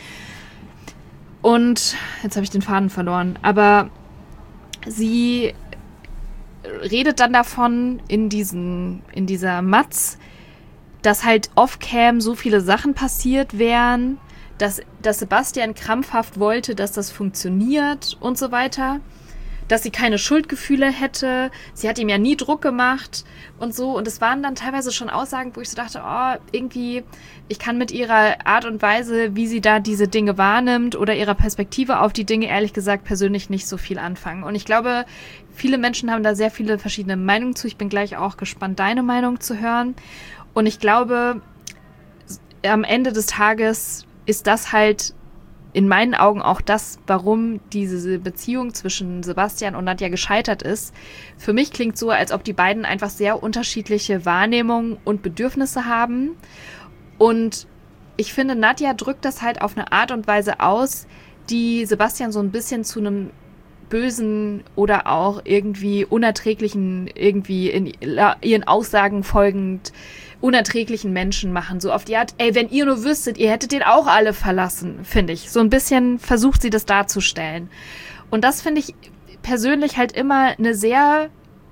Und jetzt habe ich den Faden verloren, aber sie redet dann davon in dieser Matz, dass halt off-cam so viele Sachen passiert wären, dass Sebastian krampfhaft wollte, dass das funktioniert und so weiter, dass sie keine Schuldgefühle hätte, sie hat ihm ja nie Druck gemacht und so. Und es waren dann teilweise schon Aussagen, wo ich so dachte, irgendwie, ich kann mit ihrer Art und Weise, wie sie da diese Dinge wahrnimmt oder ihrer Perspektive auf die Dinge, ehrlich gesagt, persönlich nicht so viel anfangen. Und ich glaube, viele Menschen haben da sehr viele verschiedene Meinungen zu. Ich bin gleich auch gespannt, deine Meinung zu hören. Und ich glaube, am Ende des Tages ist das halt in meinen Augen auch das, warum diese Beziehung zwischen Sebastian und Nadja gescheitert ist. Für mich klingt so, als ob die beiden einfach sehr unterschiedliche Wahrnehmungen und Bedürfnisse haben. Und ich finde, Nadja drückt das halt auf eine Art und Weise aus, die Sebastian so ein bisschen zu einem bösen oder auch irgendwie unerträglichen, irgendwie in ihren Aussagen folgend unerträglichen Menschen machen. So auf die Art, wenn ihr nur wüsstet, ihr hättet den auch alle verlassen, finde ich. So ein bisschen versucht sie das darzustellen. Und das finde ich persönlich halt immer eine sehr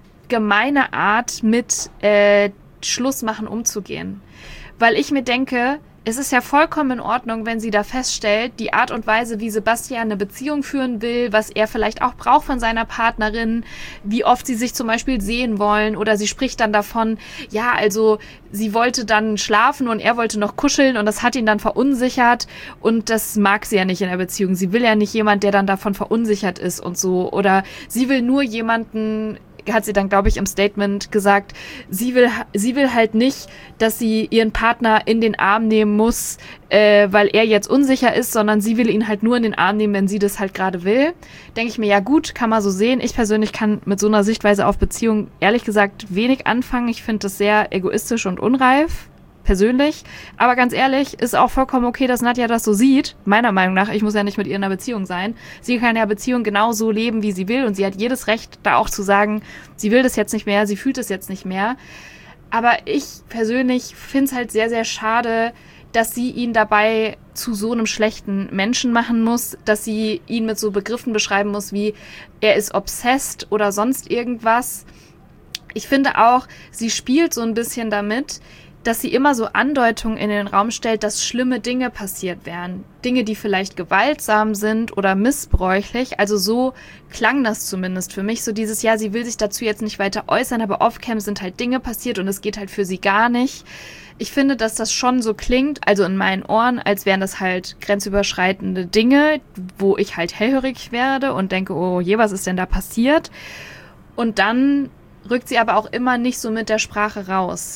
gemeine Art, mit Schlussmachen umzugehen. Weil ich mir denke, es ist ja vollkommen in Ordnung, wenn sie da feststellt, die Art und Weise, wie Sebastian eine Beziehung führen will, was er vielleicht auch braucht von seiner Partnerin, wie oft sie sich zum Beispiel sehen wollen, oder sie spricht dann davon, ja, also sie wollte dann schlafen und er wollte noch kuscheln und das hat ihn dann verunsichert und das mag sie ja nicht in der Beziehung. Sie will ja nicht jemand, der dann davon verunsichert ist und so, oder sie will nur jemanden, hat sie dann, glaube ich, im Statement gesagt, sie will halt nicht, dass sie ihren Partner in den Arm nehmen muss, weil er jetzt unsicher ist, sondern sie will ihn halt nur in den Arm nehmen, wenn sie das halt gerade will. Denke ich mir, ja gut, kann man so sehen. Ich persönlich kann mit so einer Sichtweise auf Beziehungen ehrlich gesagt wenig anfangen. Ich finde das sehr egoistisch und unreif, persönlich. Aber ganz ehrlich, ist auch vollkommen okay, dass Nadja das so sieht. Meiner Meinung nach, ich muss ja nicht mit ihr in einer Beziehung sein. Sie kann ja Beziehung genauso leben, wie sie will. Und sie hat jedes Recht, da auch zu sagen, sie will das jetzt nicht mehr, sie fühlt es jetzt nicht mehr. Aber ich persönlich finde es halt sehr, sehr schade, dass sie ihn dabei zu so einem schlechten Menschen machen muss, dass sie ihn mit so Begriffen beschreiben muss, wie er ist obsessed oder sonst irgendwas. Ich finde auch, sie spielt so ein bisschen damit, dass sie immer so Andeutungen in den Raum stellt, dass schlimme Dinge passiert wären. Dinge, die vielleicht gewaltsam sind oder missbräuchlich. Also so klang das zumindest für mich. So dieses, ja, sie will sich dazu jetzt nicht weiter äußern, aber off-cam sind halt Dinge passiert und es geht halt für sie gar nicht. Ich finde, dass das schon so klingt, also in meinen Ohren, als wären das halt grenzüberschreitende Dinge, wo ich halt hellhörig werde und denke, oh je, was ist denn da passiert? Und dann rückt sie aber auch immer nicht so mit der Sprache raus.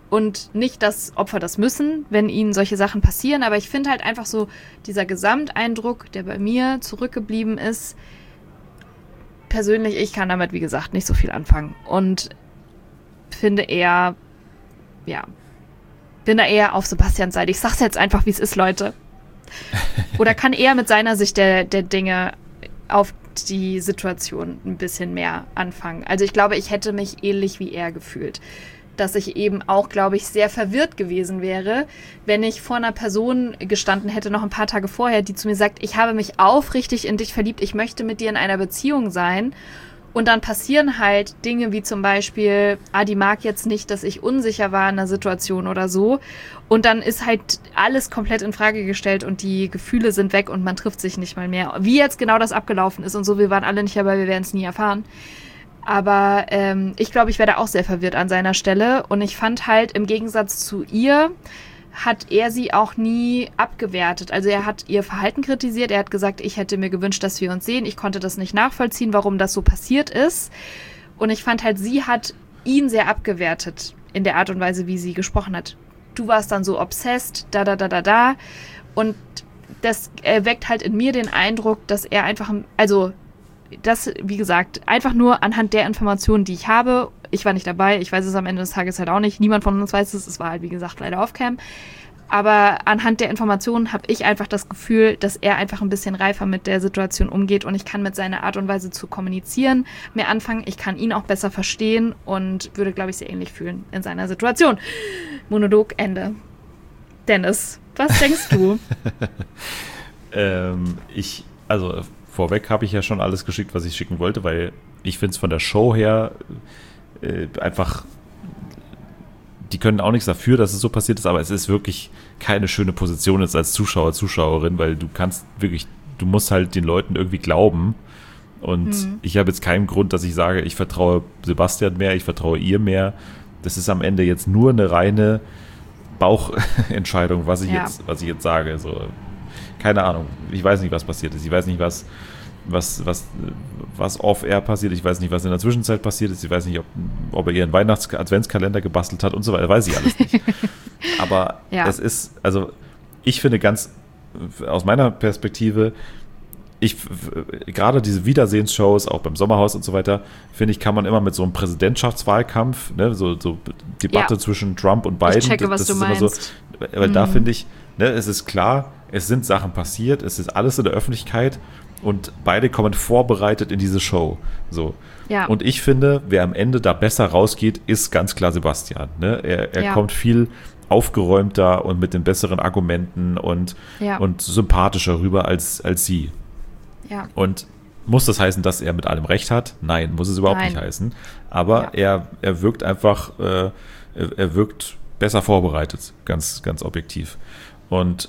Und nicht, dass Opfer das müssen, wenn ihnen solche Sachen passieren. Aber ich finde halt einfach so, dieser Gesamteindruck, der bei mir zurückgeblieben ist, persönlich, ich kann damit, wie gesagt, nicht so viel anfangen. Und finde eher, bin da eher auf Sebastians Seite. Ich sag's jetzt einfach, wie es ist, Leute. Oder kann eher mit seiner Sicht der Dinge auf die Situation ein bisschen mehr anfangen. Also ich glaube, ich hätte mich ähnlich wie er gefühlt. Dass ich eben auch, glaube ich, sehr verwirrt gewesen wäre, wenn ich vor einer Person gestanden hätte, noch ein paar Tage vorher, die zu mir sagt, ich habe mich aufrichtig in dich verliebt, ich möchte mit dir in einer Beziehung sein. Und dann passieren halt Dinge wie zum Beispiel, die mag jetzt nicht, dass ich unsicher war in einer Situation oder so. Und dann ist halt alles komplett in Frage gestellt und die Gefühle sind weg und man trifft sich nicht mal mehr. Wie jetzt genau das abgelaufen ist und so, wir waren alle nicht dabei, wir werden es nie erfahren. Aber ich glaube, ich wäre da auch sehr verwirrt an seiner Stelle. Und ich fand halt, im Gegensatz zu ihr, hat er sie auch nie abgewertet. Also er hat ihr Verhalten kritisiert. Er hat gesagt, ich hätte mir gewünscht, dass wir uns sehen. Ich konnte das nicht nachvollziehen, warum das so passiert ist. Und ich fand halt, sie hat ihn sehr abgewertet in der Art und Weise, wie sie gesprochen hat. Du warst dann so obsessed, da. Und das weckt halt in mir den Eindruck, dass er einfach, also das, wie gesagt, einfach nur anhand der Informationen, die ich habe. Ich war nicht dabei, ich weiß es am Ende des Tages halt auch nicht. Niemand von uns weiß es. Es war halt, wie gesagt, leider Off-Cam. Aber anhand der Informationen habe ich einfach das Gefühl, dass er einfach ein bisschen reifer mit der Situation umgeht und ich kann mit seiner Art und Weise zu kommunizieren mehr anfangen. Ich kann ihn auch besser verstehen und würde, glaube ich, sehr ähnlich fühlen in seiner Situation. Monolog, Ende. Dennis, was denkst du? Vorweg habe ich ja schon alles geschickt, was ich schicken wollte, weil ich finde es von der Show her einfach, die können auch nichts dafür, dass es so passiert ist, aber es ist wirklich keine schöne Position jetzt als Zuschauer, Zuschauerin, weil du musst halt den Leuten irgendwie glauben und ich habe jetzt keinen Grund, dass ich sage, ich vertraue Sebastian mehr, ich vertraue ihr mehr. Das ist am Ende jetzt nur eine reine Bauchentscheidung, was ich jetzt sage, so. Keine Ahnung, ich weiß nicht, was passiert ist. Ich weiß nicht, was off-air passiert. Ich weiß nicht, was in der Zwischenzeit passiert ist. Ich weiß nicht, ob er ihren Weihnachts-Adventskalender gebastelt hat und so weiter. Weiß ich alles nicht. Aber es ist, also ich finde ganz, aus meiner Perspektive, gerade diese Wiedersehensshows, auch beim Sommerhaus und so weiter, finde ich, kann man immer mit so einem Präsidentschaftswahlkampf, ne, so Debatte zwischen Trump und Biden. Ich checke, was du meinst. Immer so, weil da finde ich, ne, es ist klar, es sind Sachen passiert, es ist alles in der Öffentlichkeit und beide kommen vorbereitet in diese Show. So. Ja. Und ich finde, wer am Ende da besser rausgeht, ist ganz klar Sebastian. Ne? Er kommt viel aufgeräumter und mit den besseren Argumenten und sympathischer rüber als sie. Ja. Und muss das heißen, dass er mit allem recht hat? Nein, muss es überhaupt nicht heißen. Aber er wirkt einfach, er wirkt besser vorbereitet, ganz, ganz objektiv. Und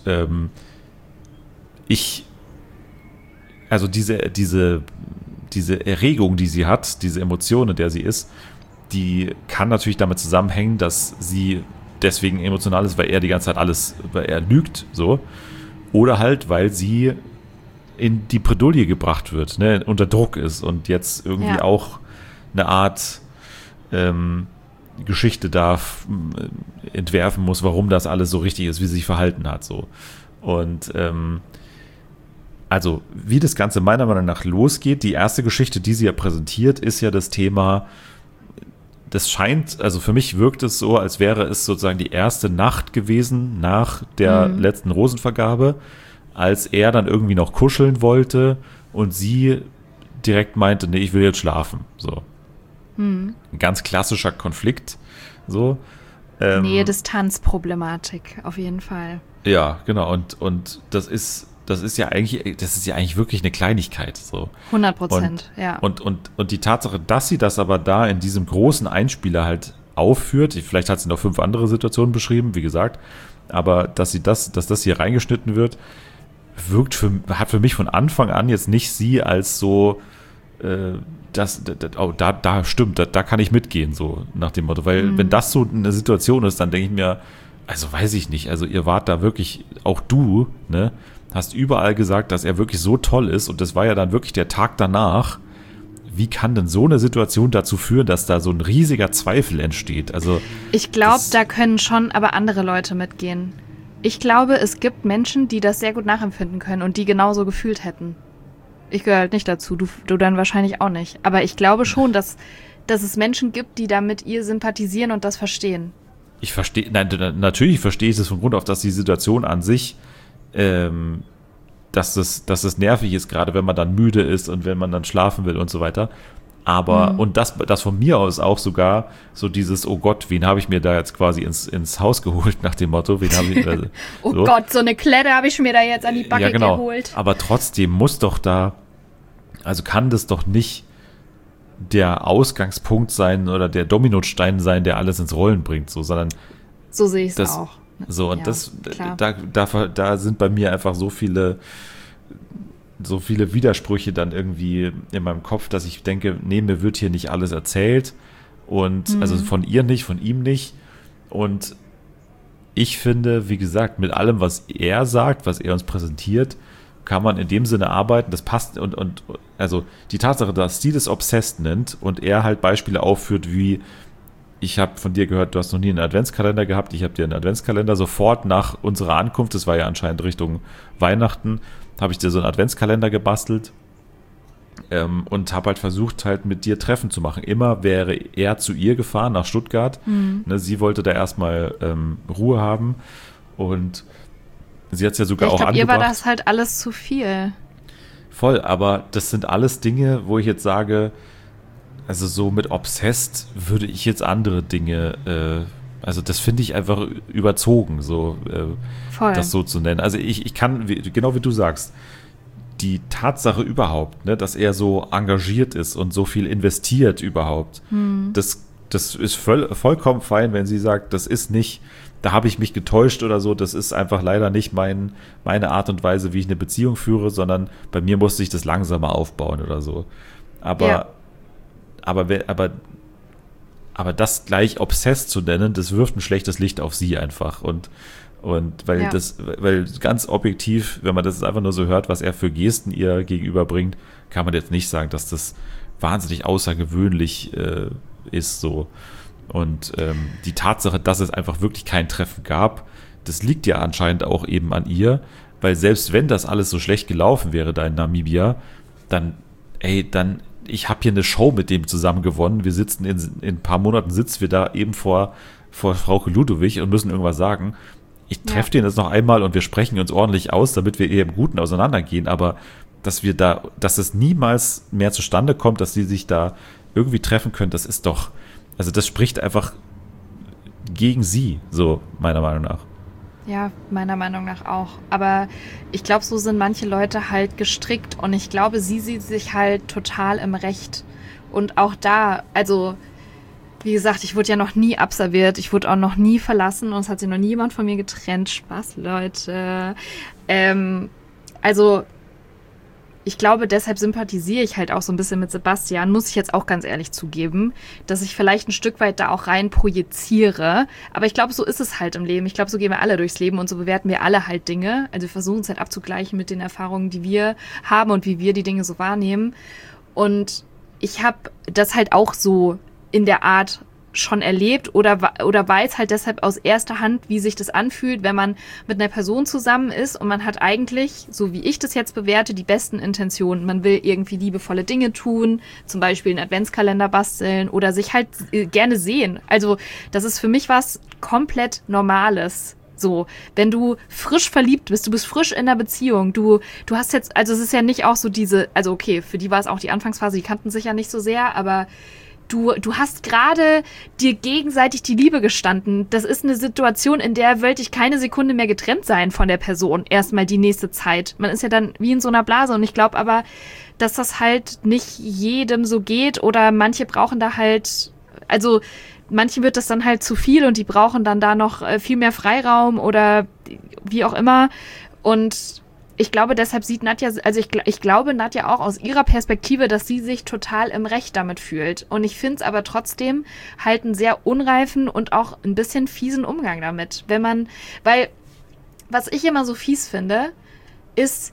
also diese Erregung, die sie hat, diese Emotion, in der sie ist, die kann natürlich damit zusammenhängen, dass sie deswegen emotional ist, weil er die ganze Zeit weil er lügt, so. Oder halt, weil sie in die Bredouille gebracht wird, ne, unter Druck ist und jetzt irgendwie auch eine Art Geschichte entwerfen muss, warum das alles so richtig ist, wie sie sich verhalten hat, so. Und also, wie das Ganze meiner Meinung nach losgeht, die erste Geschichte, die sie ja präsentiert, ist ja das Thema, das scheint, also für mich wirkt es so, als wäre es sozusagen die erste Nacht gewesen nach der letzten Rosenvergabe, als er dann irgendwie noch kuscheln wollte und sie direkt meinte, nee, ich will jetzt schlafen, so. Ein ganz klassischer Konflikt, so. Nähe-Distanz-Problematik, auf jeden Fall. Ja, genau, und das ist ja eigentlich wirklich eine Kleinigkeit. So. 100%, ja. Und die Tatsache, dass sie das aber da in diesem großen Einspieler halt aufführt, vielleicht hat sie noch 5 andere Situationen beschrieben, wie gesagt, aber dass das hier reingeschnitten wird, hat für mich von Anfang an jetzt nicht sie als so, da stimmt, da kann ich mitgehen, so nach dem Motto. Weil wenn das so eine Situation ist, dann denke ich mir, also weiß ich nicht, also ihr wart da wirklich, auch du, ne, hast überall gesagt, dass er wirklich so toll ist und das war ja dann wirklich der Tag danach, wie kann denn so eine Situation dazu führen, dass da so ein riesiger Zweifel entsteht? Also ich glaube, da können schon aber andere Leute mitgehen. Ich glaube, es gibt Menschen, die das sehr gut nachempfinden können und die genauso gefühlt hätten. Ich gehöre halt nicht dazu, du dann wahrscheinlich auch nicht. Aber ich glaube schon, dass es Menschen gibt, die da mit ihr sympathisieren und das verstehen. Ich verstehe, nein, natürlich verstehe ich es von Grund auf, dass die Situation an sich, dass es nervig ist, gerade wenn man dann müde ist und wenn man dann schlafen will und so weiter. Aber, und das von mir aus auch sogar so dieses, oh Gott, wen habe ich mir da jetzt quasi ins Haus geholt, nach dem Motto, wen habe ich so. Oh Gott, so eine Klette habe ich mir da jetzt an die Backe geholt. Aber trotzdem muss doch da, also kann das doch nicht der Ausgangspunkt sein oder der Dominostein sein, der alles ins Rollen bringt, so, sondern so sehe ich es auch. So, und ja, da sind bei mir einfach so viele Widersprüche dann irgendwie in meinem Kopf, dass ich denke, nee, mir wird hier nicht alles erzählt und also von ihr nicht, von ihm nicht und ich finde, wie gesagt, mit allem, was er sagt, was er uns präsentiert, kann man in dem Sinne arbeiten, das passt und also die Tatsache, dass sie das obsessed nennt und er halt Beispiele aufführt wie, ich habe von dir gehört, du hast noch nie einen Adventskalender gehabt, ich habe dir einen Adventskalender sofort nach unserer Ankunft, das war ja anscheinend Richtung Weihnachten, habe ich dir so einen Adventskalender gebastelt und habe halt versucht, halt mit dir Treffen zu machen. Immer wäre er zu ihr gefahren nach Stuttgart, ne, sie wollte da erstmal Ruhe haben und sie hat es ja sogar auch angebracht. Ihr war das halt alles zu viel. Voll, aber das sind alles Dinge, wo ich jetzt sage, also so mit obsessed würde ich jetzt andere Dinge, also das finde ich einfach überzogen, so das so zu nennen. Also ich kann, genau wie du sagst, die Tatsache überhaupt, ne, dass er so engagiert ist und so viel investiert überhaupt, das ist vollkommen fein, wenn sie sagt, das ist nicht, da habe ich mich getäuscht oder so, das ist einfach leider nicht meine Art und Weise, wie ich eine Beziehung führe, sondern bei mir musste ich das langsamer aufbauen oder so. Aber das gleich obsessed zu nennen, das wirft ein schlechtes Licht auf sie einfach und weil ganz objektiv, wenn man das einfach nur so hört, was er für Gesten ihr gegenüberbringt, kann man jetzt nicht sagen, dass das wahnsinnig außergewöhnlich ist so. Und die Tatsache, dass es einfach wirklich kein Treffen gab, das liegt ja anscheinend auch eben an ihr, weil selbst wenn das alles so schlecht gelaufen wäre da in Namibia, dann ich habe hier eine Show mit dem zusammen gewonnen, wir sitzen in ein paar Monaten sitzen wir da eben vor Frauke Ludowig und müssen irgendwas sagen. Ich treffe den jetzt noch einmal und wir sprechen uns ordentlich aus, damit wir eher im Guten auseinandergehen, aber dass es niemals mehr zustande kommt, dass sie sich da irgendwie treffen können, das ist doch, also das spricht einfach gegen sie, so meiner Meinung nach. Ja, meiner Meinung nach auch. Aber ich glaube, so sind manche Leute halt gestrickt und ich glaube, sie sieht sich halt total im Recht. Und auch da, also wie gesagt, ich wurde ja noch nie abserviert, ich wurde auch noch nie verlassen und es hat sich noch nie jemand von mir getrennt. Spaß, Leute. Also ich glaube, deshalb sympathisiere ich halt auch so ein bisschen mit Sebastian, muss ich jetzt auch ganz ehrlich zugeben, dass ich vielleicht ein Stück weit da auch rein projiziere. Aber ich glaube, so ist es halt im Leben. Ich glaube, so gehen wir alle durchs Leben und so bewerten wir alle halt Dinge. Also wir versuchen es halt abzugleichen mit den Erfahrungen, die wir haben und wie wir die Dinge so wahrnehmen. Und ich habe das halt auch so in der Art schon erlebt oder weiß halt deshalb aus erster Hand, wie sich das anfühlt, wenn man mit einer Person zusammen ist und man hat eigentlich, so wie ich das jetzt bewerte, die besten Intentionen. Man will irgendwie liebevolle Dinge tun, zum Beispiel einen Adventskalender basteln oder sich halt gerne sehen. Also das ist für mich was komplett Normales. So, wenn du frisch verliebt bist, du bist frisch in der Beziehung, du hast jetzt, also es ist ja nicht auch so also okay, für die war es auch die Anfangsphase, die kannten sich ja nicht so sehr, aber Du hast gerade dir gegenseitig die Liebe gestanden. Das ist eine Situation, in der wollte ich keine Sekunde mehr getrennt sein von der Person. Erstmal die nächste Zeit. Man ist ja dann wie in so einer Blase. Und ich glaube aber, dass das halt nicht jedem so geht. Oder manche brauchen da halt, also manchen wird das dann halt zu viel und die brauchen dann da noch viel mehr Freiraum oder wie auch immer. Und ich glaube, deshalb sieht Nadja, also ich glaube Nadja auch aus ihrer Perspektive, dass sie sich total im Recht damit fühlt. Und ich finde es aber trotzdem halt einen sehr unreifen und auch ein bisschen fiesen Umgang damit. Weil was ich immer so fies finde, ist,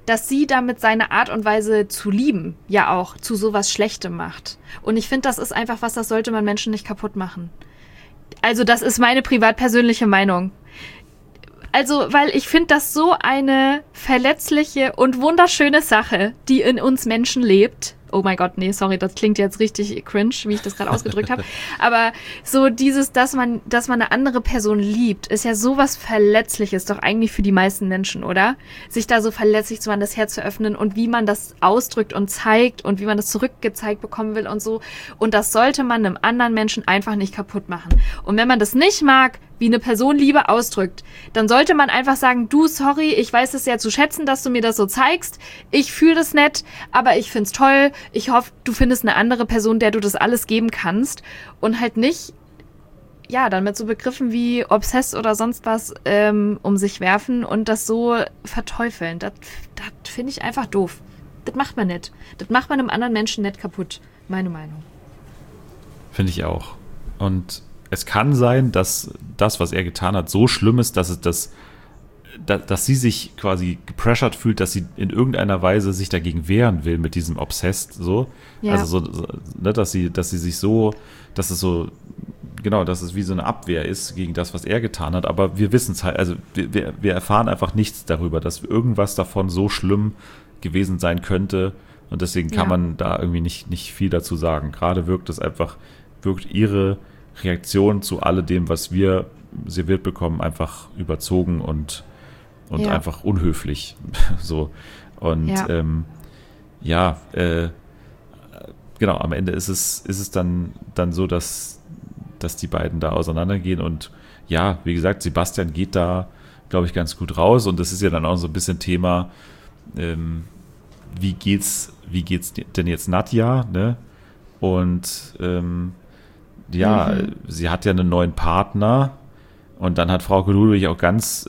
dass sie damit seine Art und Weise zu lieben ja auch zu sowas Schlechtem macht. Und ich finde, das ist einfach was, das sollte man Menschen nicht kaputt machen. Also das ist meine privat-persönliche Meinung. Also, weil ich finde das so eine verletzliche und wunderschöne Sache, die in uns Menschen lebt. Oh mein Gott, nee, sorry, das klingt jetzt richtig cringe, wie ich das gerade ausgedrückt habe. Aber so dieses, dass man eine andere Person liebt, ist ja sowas Verletzliches doch eigentlich für die meisten Menschen, oder? Sich da so verletzlich zu machen, das Herz zu öffnen und wie man das ausdrückt und zeigt und wie man das zurückgezeigt bekommen will und so. Und das sollte man einem anderen Menschen einfach nicht kaputt machen. Und wenn man das nicht mag, wie eine Person Liebe ausdrückt, dann sollte man einfach sagen, du, sorry, ich weiß es sehr zu schätzen, dass du mir das so zeigst. Ich fühle das nett, aber ich find's toll. Ich hoffe, du findest eine andere Person, der du das alles geben kannst. Und halt nicht, ja, dann mit so Begriffen wie Obsess oder sonst was um sich werfen und das so verteufeln. Das finde ich einfach doof. Das macht man nicht. Das macht man einem anderen Menschen nicht kaputt. Meine Meinung. Finde ich auch. Und es kann sein, dass das, was er getan hat, so schlimm ist, dass sie sich quasi gepressured fühlt, dass sie in irgendeiner Weise sich dagegen wehren will mit diesem Obsessed, so. Ja. Also so, ne, dass es wie so eine Abwehr ist gegen das, was er getan hat. Aber wir wissen es halt, also wir erfahren einfach nichts darüber, dass irgendwas davon so schlimm gewesen sein könnte. Und deswegen kann man da irgendwie nicht viel dazu sagen. Gerade wirkt ihre Reaktion zu alledem, was wir serviert bekommen, einfach überzogen und einfach unhöflich. So. Und genau, am Ende ist es dann so, dass die beiden da auseinandergehen und ja, wie gesagt, Sebastian geht da, glaube ich, ganz gut raus und das ist ja dann auch so ein bisschen Thema, wie geht's denn jetzt Nadja, ne? Und sie hat ja einen neuen Partner und dann hat Frau Ludwig auch ganz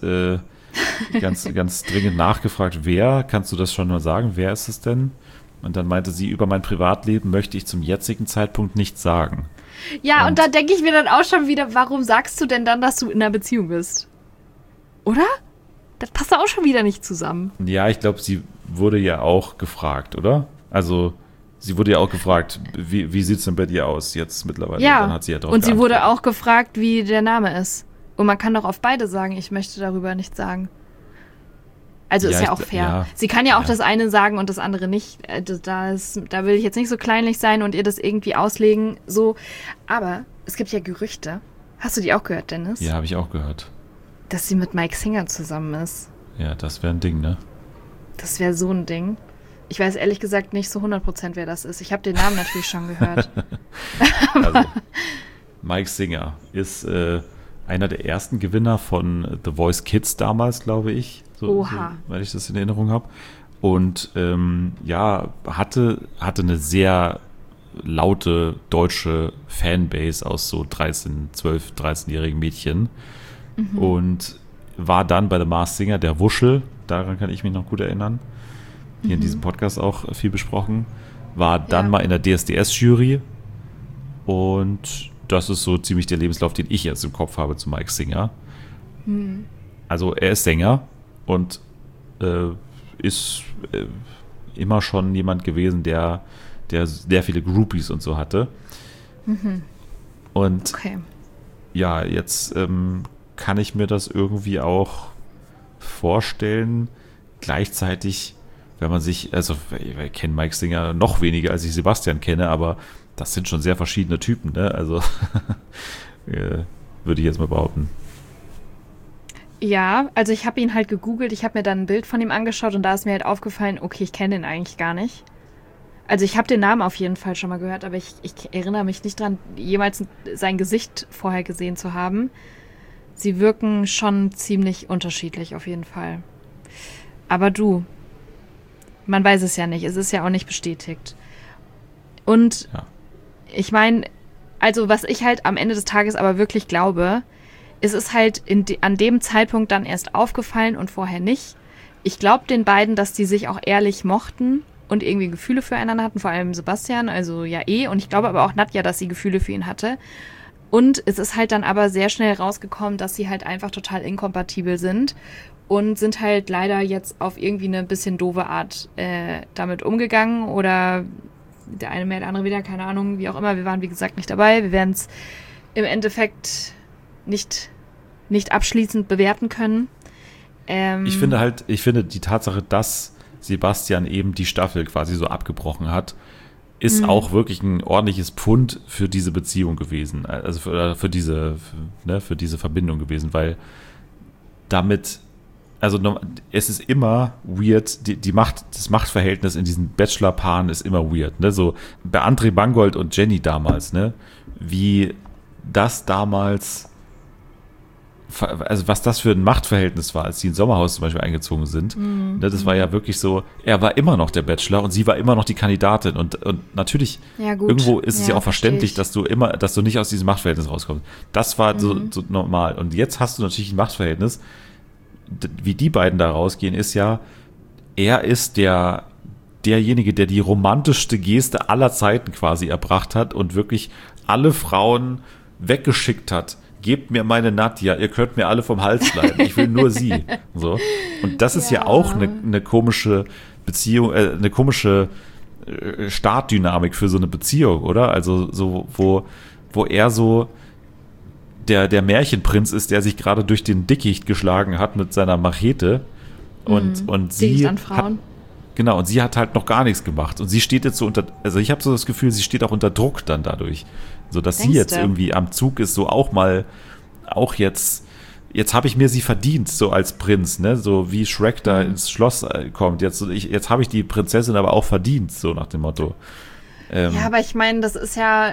dringend nachgefragt, wer, kannst du das schon mal sagen, wer ist es denn? Und dann meinte sie, über mein Privatleben möchte ich zum jetzigen Zeitpunkt nichts sagen. Ja, und da denke ich mir dann auch schon wieder, warum sagst du denn dann, dass du in einer Beziehung bist? Oder? Das passt doch auch schon wieder nicht zusammen. Ja, ich glaube, sie wurde ja auch gefragt, oder? Also sie wurde ja auch gefragt, wie sieht es denn bei dir aus jetzt mittlerweile? Ja, dann hat sie ja drauf und sie wurde geantwortet. auch gefragt, wie der Name ist. Und man kann doch auf beide sagen, ich möchte darüber nichts sagen. Also ist ja auch fair. Ja, sie kann ja auch das eine sagen und das andere nicht. Da will ich jetzt nicht so kleinlich sein und ihr das irgendwie auslegen. So. Aber es gibt ja Gerüchte. Hast du die auch gehört, Dennis? Ja, habe ich auch gehört. Dass sie mit Mike Singer zusammen ist. Ja, das wäre ein Ding, ne? Das wäre so ein Ding. Ich weiß ehrlich gesagt nicht so 100%, wer das ist. Ich habe den Namen natürlich schon gehört. Also, Mike Singer ist einer der ersten Gewinner von The Voice Kids damals, glaube ich. So, weil ich das in Erinnerung habe. Und hatte eine sehr laute deutsche Fanbase aus so 12, 13-jährigen Mädchen. Mhm. Und war dann bei The Masked Singer der Wuschel, daran kann ich mich noch gut erinnern. Hier in diesem Podcast auch viel besprochen. War dann mal in der DSDS-Jury. Und das ist so ziemlich der Lebenslauf, den ich jetzt im Kopf habe zu Mike Singer. Mhm. Also er ist Sänger und ist immer schon jemand gewesen, der sehr viele Groupies und so hatte. Mhm. Und ja, jetzt kann ich mir das irgendwie auch vorstellen. Gleichzeitig, wenn man sich, also ich kenne Mike Singer noch weniger, als ich Sebastian kenne, aber das sind schon sehr verschiedene Typen, ne? Also würde ich jetzt mal behaupten. Ja, also ich habe ihn halt gegoogelt, ich habe mir dann ein Bild von ihm angeschaut und da ist mir halt aufgefallen, okay, ich kenne ihn eigentlich gar nicht. Also ich habe den Namen auf jeden Fall schon mal gehört, aber ich erinnere mich nicht dran, jemals sein Gesicht vorher gesehen zu haben. Sie wirken schon ziemlich unterschiedlich auf jeden Fall. Aber man weiß es ja nicht, es ist ja auch nicht bestätigt. Und ich meine, also was ich halt am Ende des Tages aber wirklich glaube, es ist halt an dem Zeitpunkt dann erst aufgefallen und vorher nicht. Ich glaube den beiden, dass die sich auch ehrlich mochten und irgendwie Gefühle füreinander hatten, vor allem Sebastian, also ja und ich glaube aber auch Nadja, dass sie Gefühle für ihn hatte. Und es ist halt dann aber sehr schnell rausgekommen, dass sie halt einfach total inkompatibel sind und sind halt leider jetzt auf irgendwie eine bisschen doofe Art damit umgegangen oder der eine mehr, der andere wieder, keine Ahnung, wie auch immer. Wir waren, wie gesagt, nicht dabei. Wir werden es im Endeffekt nicht abschließend bewerten können. Ich finde die Tatsache, dass Sebastian eben die Staffel quasi so abgebrochen hat, ist auch wirklich ein ordentliches Pfund für diese Beziehung gewesen, also für diese Verbindung gewesen, weil damit, also es ist immer weird, das Machtverhältnis in diesen Bachelor-Paaren ist immer weird, ne, so bei André Mangold und Jenny damals, ne, wie das damals, also was das für ein Machtverhältnis war, als die ins Sommerhaus zum Beispiel eingezogen sind. Ne, das war ja wirklich so, er war immer noch der Bachelor und sie war immer noch die Kandidatin. Und natürlich, ja, gut. Irgendwo ist es ja auch verständlich, dass du nicht aus diesem Machtverhältnis rauskommst. Das war so normal. Und jetzt hast du natürlich ein Machtverhältnis. Wie die beiden da rausgehen, ist ja, er ist derjenige, der die romantischste Geste aller Zeiten quasi erbracht hat und wirklich alle Frauen weggeschickt hat. Gebt mir meine Nadja, ihr könnt mir alle vom Hals bleiben, ich will nur sie. So. Und das ist ja auch eine komische Beziehung, eine komische Startdynamik für so eine Beziehung, oder? Also so, wo er so der Märchenprinz ist, der sich gerade durch den Dickicht geschlagen hat mit seiner Machete und sie an Frauen. Genau, und sie hat halt noch gar nichts gemacht. Und sie steht jetzt so also ich habe so das Gefühl, sie steht auch unter Druck dann dadurch. So, dass sie jetzt irgendwie am Zug ist, so auch jetzt habe ich mir sie verdient, so als Prinz, ne, so wie Shrek da ins Schloss kommt. Jetzt habe ich die Prinzessin aber auch verdient, so nach dem Motto. Ja, aber ich meine, das ist ja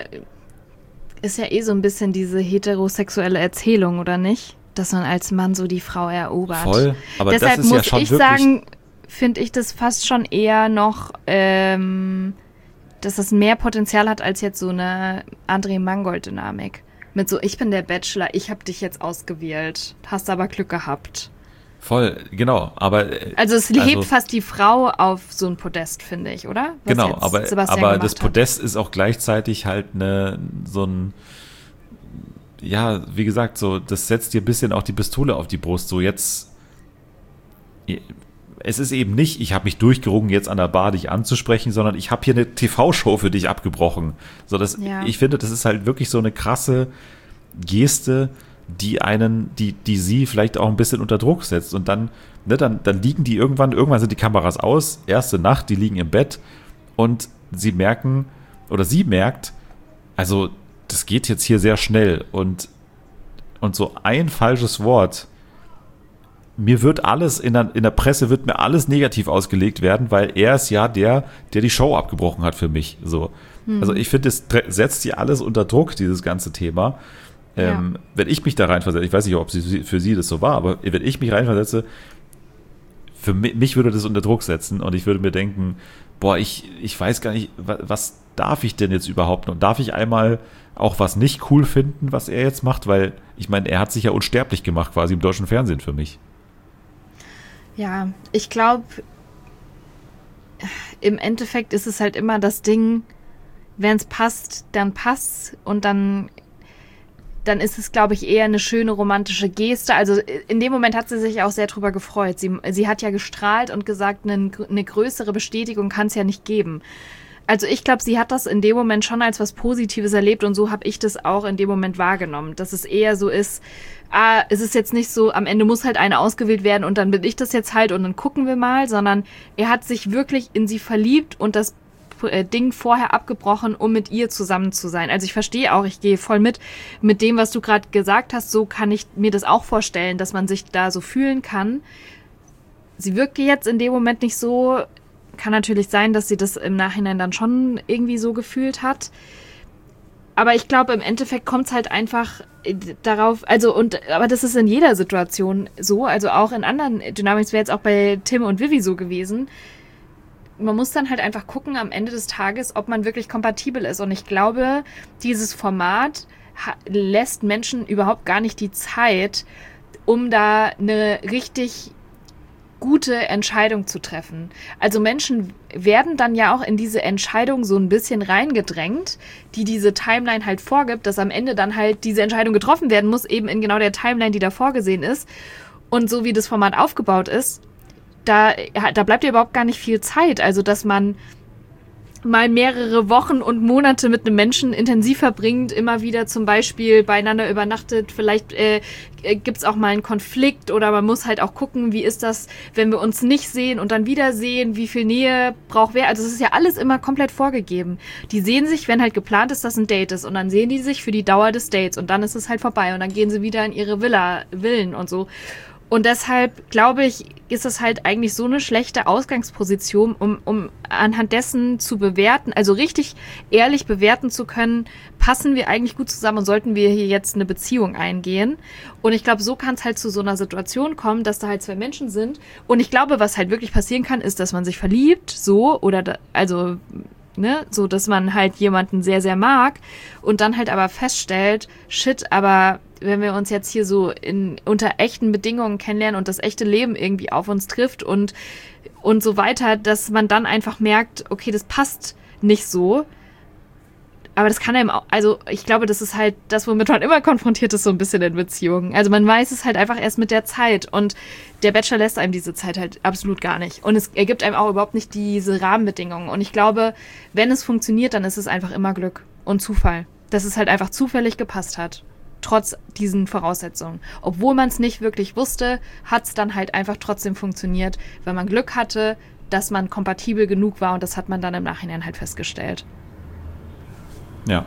eh so ein bisschen diese heterosexuelle Erzählung, oder nicht? Dass man als Mann so die Frau erobert. Voll, aber deshalb das ist ja schon muss ich wirklich sagen, finde ich das fast schon eher noch, dass das mehr Potenzial hat als jetzt so eine André Mangold-Dynamik. Mit so, ich bin der Bachelor, ich habe dich jetzt ausgewählt, hast aber Glück gehabt. Voll, genau, aber also es hebt fast die Frau auf so ein Podest, finde ich, oder? Was genau, jetzt aber Sebastian das Podest ist auch gleichzeitig halt so ein, ja, wie gesagt, so, das setzt dir ein bisschen auch die Pistole auf die Brust, so jetzt, es ist eben nicht, ich habe mich durchgerungen, jetzt an der Bar dich anzusprechen, sondern ich habe hier eine TV-Show für dich abgebrochen. So, ich finde, das ist halt wirklich so eine krasse Geste, die sie vielleicht auch ein bisschen unter Druck setzt. Und dann liegen die irgendwann sind die Kameras aus, erste Nacht, die liegen im Bett und sie merkt, also das geht jetzt hier sehr schnell und so ein falsches Wort, mir wird alles in der Presse wird mir alles negativ ausgelegt werden, weil er ist ja der die Show abgebrochen hat für mich. So. Also ich finde, es setzt sie alles unter Druck, dieses ganze Thema. Wenn ich mich da reinversetze, ich weiß nicht, ob für sie das so war, aber wenn ich mich reinversetze, für mich würde das unter Druck setzen und ich würde mir denken, boah, ich weiß gar nicht, was darf ich denn jetzt überhaupt und darf ich einmal auch was nicht cool finden, was er jetzt macht, weil ich meine, er hat sich ja unsterblich gemacht quasi im deutschen Fernsehen für mich. Ja, ich glaube, im Endeffekt ist es halt immer das Ding, wenn es passt, dann passt's und dann ist es, glaube ich, eher eine schöne romantische Geste. Also in dem Moment hat sie sich auch sehr drüber gefreut. Sie hat ja gestrahlt und gesagt, eine größere Bestätigung kann es ja nicht geben. Also ich glaube, sie hat das in dem Moment schon als was Positives erlebt und so habe ich das auch in dem Moment wahrgenommen, dass es eher so ist, es ist jetzt nicht so, am Ende muss halt eine ausgewählt werden und dann bin ich das jetzt halt und dann gucken wir mal, sondern er hat sich wirklich in sie verliebt und das Ding vorher abgebrochen, um mit ihr zusammen zu sein. Also ich verstehe auch, ich gehe voll mit dem, was du gerade gesagt hast, so kann ich mir das auch vorstellen, dass man sich da so fühlen kann. Sie wirkte jetzt in dem Moment nicht so, kann natürlich sein, dass sie das im Nachhinein dann schon irgendwie so gefühlt hat. Aber ich glaube, im Endeffekt kommt es halt einfach darauf, aber das ist in jeder Situation so, also auch in anderen Dynamiken, es wäre jetzt auch bei Tim und Vivi so gewesen. Man muss dann halt einfach gucken am Ende des Tages, ob man wirklich kompatibel ist. Und ich glaube, dieses Format lässt Menschen überhaupt gar nicht die Zeit, um da eine richtig gute Entscheidung zu treffen. Also Menschen werden dann ja auch in diese Entscheidung so ein bisschen reingedrängt, die diese Timeline halt vorgibt, dass am Ende dann halt diese Entscheidung getroffen werden muss, eben in genau der Timeline, die da vorgesehen ist. Und so wie das Format aufgebaut ist, da bleibt ja überhaupt gar nicht viel Zeit. Also, dass man mal mehrere Wochen und Monate mit einem Menschen intensiv verbringt, immer wieder zum Beispiel beieinander übernachtet, vielleicht gibt's auch mal einen Konflikt oder man muss halt auch gucken, wie ist das, wenn wir uns nicht sehen und dann wiedersehen, wie viel Nähe braucht wer, also es ist ja alles immer komplett vorgegeben. Die sehen sich, wenn halt geplant ist, dass ein Date ist und dann sehen die sich für die Dauer des Dates und dann ist es halt vorbei und dann gehen sie wieder in ihre Villen und so. Und deshalb, glaube ich, ist es halt eigentlich so eine schlechte Ausgangsposition, um anhand dessen zu bewerten, also richtig ehrlich bewerten zu können, passen wir eigentlich gut zusammen und sollten wir hier jetzt eine Beziehung eingehen. Und ich glaube, so kann es halt zu so einer Situation kommen, dass da halt zwei Menschen sind. Und ich glaube, was halt wirklich passieren kann, ist, dass man sich verliebt, so, oder so, dass man halt jemanden sehr, sehr mag und dann halt aber feststellt, shit, aber wenn wir uns jetzt hier so unter echten Bedingungen kennenlernen und das echte Leben irgendwie auf uns trifft und so weiter, dass man dann einfach merkt, okay, das passt nicht so. Aber das kann einem auch, also ich glaube, das ist halt das, womit man immer konfrontiert ist, so ein bisschen in Beziehungen. Also man weiß es halt einfach erst mit der Zeit und der Bachelor lässt einem diese Zeit halt absolut gar nicht. Und es ergibt einem auch überhaupt nicht diese Rahmenbedingungen. Und ich glaube, wenn es funktioniert, dann ist es einfach immer Glück und Zufall. Dass es halt einfach zufällig gepasst hat. Trotz diesen Voraussetzungen. Obwohl man es nicht wirklich wusste, hat es dann halt einfach trotzdem funktioniert, weil man Glück hatte, dass man kompatibel genug war und das hat man dann im Nachhinein halt festgestellt. Ja.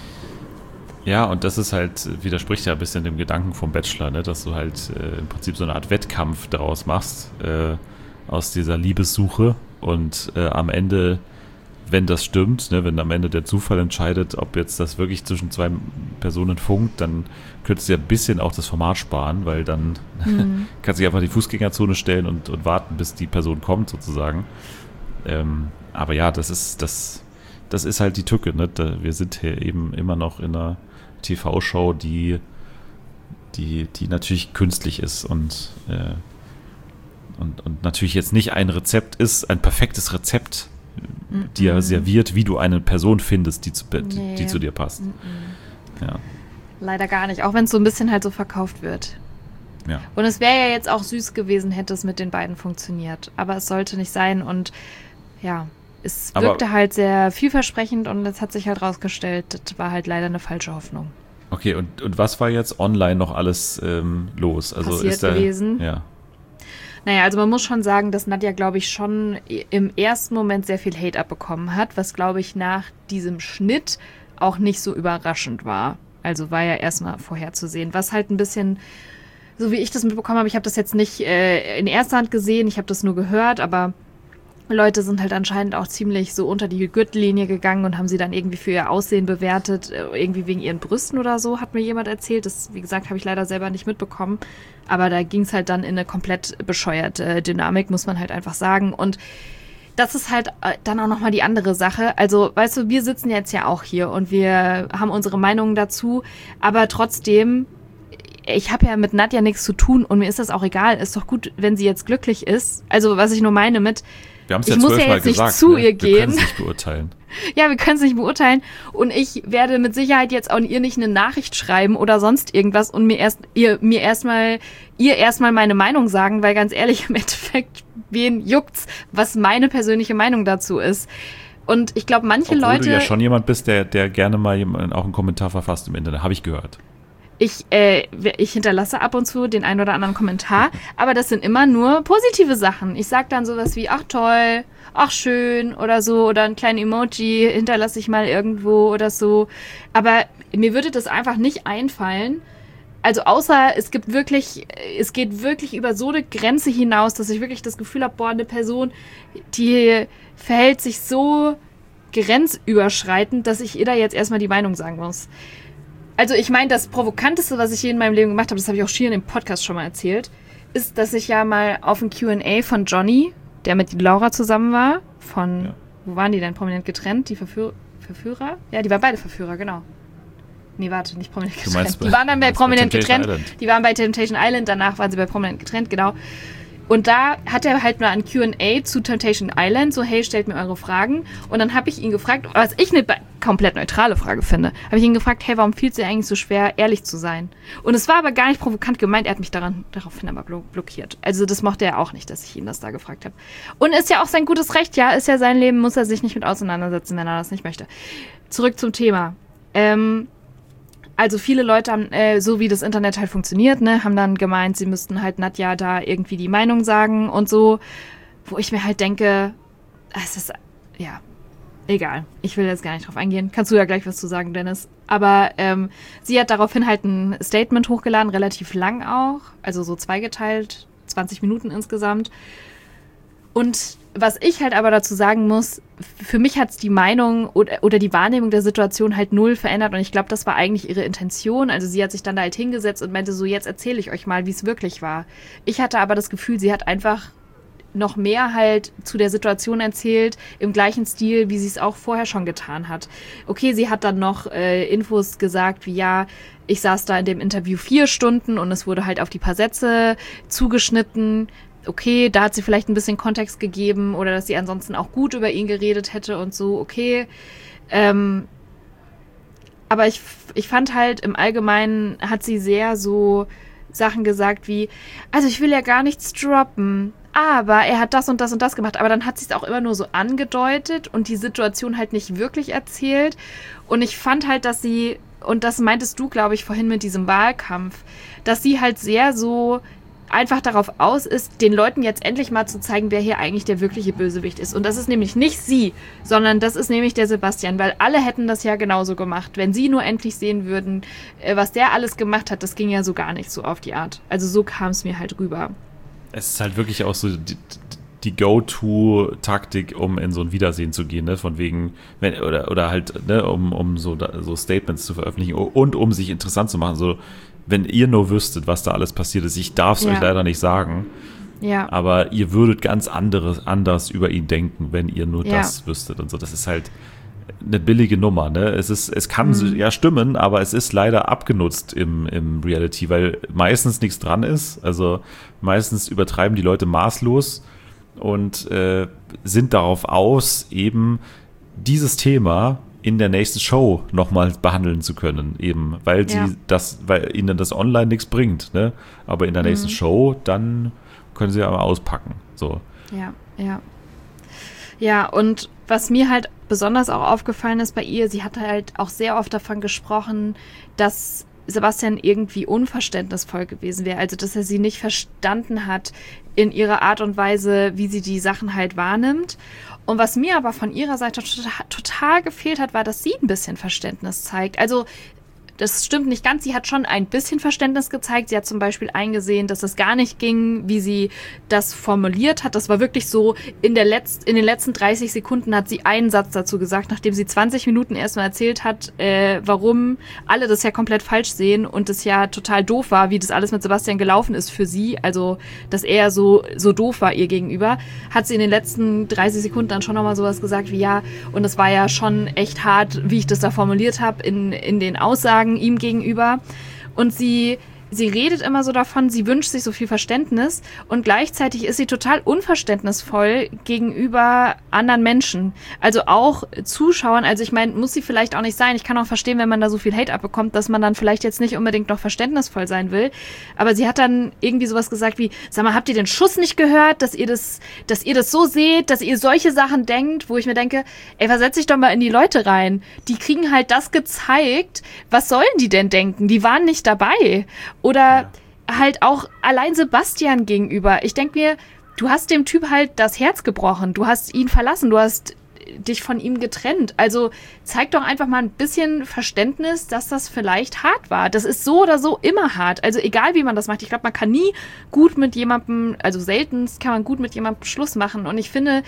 Ja, und das ist halt, widerspricht ja ein bisschen dem Gedanken vom Bachelor, ne? Dass du halt im Prinzip so eine Art Wettkampf daraus machst, aus dieser Liebessuche und am Ende, wenn das stimmt, ne, wenn am Ende der Zufall entscheidet, ob jetzt das wirklich zwischen zwei Personen funkt, dann könntest du ja ein bisschen auch das Format sparen, weil dann kannst du dich einfach in die Fußgängerzone stellen und warten, bis die Person kommt, sozusagen. Aber ja, das ist halt die Tücke, ne? Wir sind hier eben immer noch in einer TV-Show, die natürlich künstlich ist und natürlich jetzt nicht ein Rezept ist, ein perfektes Rezept, dir serviert, wie du eine Person findest, die zu dir passt. Ja. Leider gar nicht, auch wenn es so ein bisschen halt so verkauft wird. Ja. Und es wäre ja jetzt auch süß gewesen, hätte es mit den beiden funktioniert. Aber es sollte nicht sein und ja, es wirkte halt sehr vielversprechend und es hat sich halt rausgestellt, das war halt leider eine falsche Hoffnung. Okay, und was war jetzt online noch alles los? Also passiert gewesen? Ja. Naja, also man muss schon sagen, dass Nadja, glaube ich, schon im ersten Moment sehr viel Hate abbekommen hat, was, glaube ich, nach diesem Schnitt auch nicht so überraschend war. Also war ja erstmal vorherzusehen, was halt ein bisschen, so wie ich das mitbekommen habe, ich habe das jetzt nicht in erster Hand gesehen, ich habe das nur gehört, aber Leute sind halt anscheinend auch ziemlich so unter die Gürtellinie gegangen und haben sie dann irgendwie für ihr Aussehen bewertet, irgendwie wegen ihren Brüsten oder so, hat mir jemand erzählt. Das, wie gesagt, habe ich leider selber nicht mitbekommen. Aber da ging es halt dann in eine komplett bescheuerte Dynamik, muss man halt einfach sagen. Und das ist halt dann auch nochmal die andere Sache. Also, weißt du, wir sitzen jetzt ja auch hier und wir haben unsere Meinungen dazu, aber trotzdem, ich habe ja mit Nadja nichts zu tun und mir ist das auch egal. Ist doch gut, wenn sie jetzt glücklich ist. Also, was ich nur meine mit, wir haben es ich ja muss 12 ja Mal jetzt nicht gesagt, zu ne? ihr gehen. Wir können es nicht beurteilen. Ja, wir können es nicht beurteilen. Und ich werde mit Sicherheit jetzt auch ihr nicht eine Nachricht schreiben oder sonst irgendwas und ihr erstmal meine Meinung sagen, weil ganz ehrlich, im Endeffekt, wen juckt's, was meine persönliche Meinung dazu ist. Und ich glaube, manche Obwohl Leute... du ja schon jemand bist, der gerne mal auch einen Kommentar verfasst im Internet, habe ich gehört. Ich hinterlasse ab und zu den einen oder anderen Kommentar, aber das sind immer nur positive Sachen. Ich sag dann sowas wie, ach toll, ach schön oder so, oder einen kleinen Emoji hinterlasse ich mal irgendwo oder so. Aber mir würde das einfach nicht einfallen. Also außer es geht wirklich über so eine Grenze hinaus, dass ich wirklich das Gefühl habe, boah, eine Person, die verhält sich so grenzüberschreitend, dass ich ihr da jetzt erstmal die Meinung sagen muss. Also ich meine, das Provokanteste, was ich je in meinem Leben gemacht habe, das habe ich auch hier in dem Podcast schon mal erzählt, ist, dass ich ja mal auf ein Q&A von Johnny, der mit Laura zusammen war, wo waren die denn prominent getrennt? Die Verführer? Ja, die waren beide Verführer, genau. Nee, warte, nicht prominent getrennt. Die waren dann bei prominent getrennt. Die waren bei Temptation Island, danach waren sie bei prominent getrennt, genau. Und da hat er halt mal ein Q&A zu Temptation Island, so hey, stellt mir eure Fragen. Und dann habe ich ihn gefragt, was ich eine komplett neutrale Frage finde, habe ich ihn gefragt, hey, warum fiel es dir eigentlich so schwer, ehrlich zu sein? Und es war aber gar nicht provokant gemeint, er hat mich daraufhin aber blockiert. Also das mochte er auch nicht, dass ich ihn das da gefragt habe. Und ist ja auch sein gutes Recht, ja, ist ja sein Leben, muss er sich nicht mit auseinandersetzen, wenn er das nicht möchte. Zurück zum Thema. Also viele Leute haben, so wie das Internet halt funktioniert, ne, haben dann gemeint, sie müssten halt Nadja da irgendwie die Meinung sagen und so, wo ich mir halt denke, es ist, ja, egal. Ich will jetzt gar nicht drauf eingehen. Kannst du ja gleich was zu sagen, Dennis. Aber sie hat daraufhin halt ein Statement hochgeladen, relativ lang auch, also so zweigeteilt, 20 Minuten insgesamt. Und was ich halt aber dazu sagen muss, für mich hat es die Meinung oder die Wahrnehmung der Situation halt null verändert und ich glaube, das war eigentlich ihre Intention. Also sie hat sich dann da halt hingesetzt und meinte so, jetzt erzähle ich euch mal, wie es wirklich war. Ich hatte aber das Gefühl, sie hat einfach noch mehr halt zu der Situation erzählt, im gleichen Stil, wie sie es auch vorher schon getan hat. Okay, sie hat dann noch Infos gesagt, wie ja, ich saß da in dem Interview 4 Stunden und es wurde halt auf die paar Sätze zugeschnitten. Okay, da hat sie vielleicht ein bisschen Kontext gegeben oder dass sie ansonsten auch gut über ihn geredet hätte und so, okay. Aber ich fand halt im Allgemeinen hat sie sehr so Sachen gesagt wie, also ich will ja gar nichts droppen, aber er hat das und das und das gemacht. Aber dann hat sie es auch immer nur so angedeutet und die Situation halt nicht wirklich erzählt. Und ich fand halt, dass sie, und das meintest du, glaube ich, vorhin mit diesem Wahlkampf, dass sie halt sehr so einfach darauf aus ist, den Leuten jetzt endlich mal zu zeigen, wer hier eigentlich der wirkliche Bösewicht ist. Und das ist nämlich nicht sie, sondern das ist nämlich der Sebastian, weil alle hätten das ja genauso gemacht. Wenn sie nur endlich sehen würden, was der alles gemacht hat, das ging ja so gar nicht so auf die Art. Also so kam es mir halt rüber. Es ist halt wirklich auch so die Go-To-Taktik, um in so ein Wiedersehen zu gehen, ne? Von wegen, oder halt, ne, um so Statements zu veröffentlichen und um sich interessant zu machen, so, wenn ihr nur wüsstet, was da alles passiert ist, ich darf es euch leider nicht sagen, aber ihr würdet ganz anders über ihn denken, wenn ihr nur das wüsstet und so. Das ist halt eine billige Nummer, ne? Es kann ja stimmen, aber es ist leider abgenutzt im Reality, weil meistens nichts dran ist. Also meistens übertreiben die Leute maßlos und sind darauf aus, eben dieses Thema in der nächsten Show nochmal behandeln zu können, eben, weil ihnen das online nichts bringt, ne? Aber in der nächsten Show, dann können sie ja mal auspacken. So. Ja. Ja, und was mir halt besonders auch aufgefallen ist bei ihr, sie hat halt auch sehr oft davon gesprochen, dass Sebastian irgendwie unverständnisvoll gewesen wäre. Also, dass er sie nicht verstanden hat in ihrer Art und Weise, wie sie die Sachen halt wahrnimmt. Und was mir aber von ihrer Seite total gefehlt hat, war, dass sie ein bisschen Verständnis zeigt. Also, das stimmt nicht ganz. Sie hat schon ein bisschen Verständnis gezeigt. Sie hat zum Beispiel eingesehen, dass es gar nicht ging, wie sie das formuliert hat. Das war wirklich so, in den letzten 30 Sekunden hat sie einen Satz dazu gesagt, nachdem sie 20 Minuten erstmal erzählt hat, warum alle das ja komplett falsch sehen und es ja total doof war, wie das alles mit Sebastian gelaufen ist für sie. Also, dass er so doof war ihr gegenüber. Hat sie in den letzten 30 Sekunden dann schon nochmal sowas gesagt wie, ja, und es war ja schon echt hart, wie ich das da formuliert habe in den Aussagen ihm gegenüber. Und sie redet immer so davon, sie wünscht sich so viel Verständnis und gleichzeitig ist sie total unverständnisvoll gegenüber anderen Menschen. Also auch Zuschauern, also ich meine, muss sie vielleicht auch nicht sein. Ich kann auch verstehen, wenn man da so viel Hate abbekommt, dass man dann vielleicht jetzt nicht unbedingt noch verständnisvoll sein will. Aber sie hat dann irgendwie sowas gesagt wie, sag mal, habt ihr den Schuss nicht gehört, dass ihr das so seht, dass ihr solche Sachen denkt, wo ich mir denke, ey, versetz dich doch mal in die Leute rein. Die kriegen halt das gezeigt. Was sollen die denn denken? Die waren nicht dabei. Oder halt auch allein Sebastian gegenüber. Ich denke mir, du hast dem Typ halt das Herz gebrochen. Du hast ihn verlassen. Du hast dich von ihm getrennt. Also zeig doch einfach mal ein bisschen Verständnis, dass das vielleicht hart war. Das ist so oder so immer hart. Also egal, wie man das macht. Ich glaube, man kann nie gut mit jemandem, also seltenst kann man gut mit jemandem Schluss machen. Und ich finde,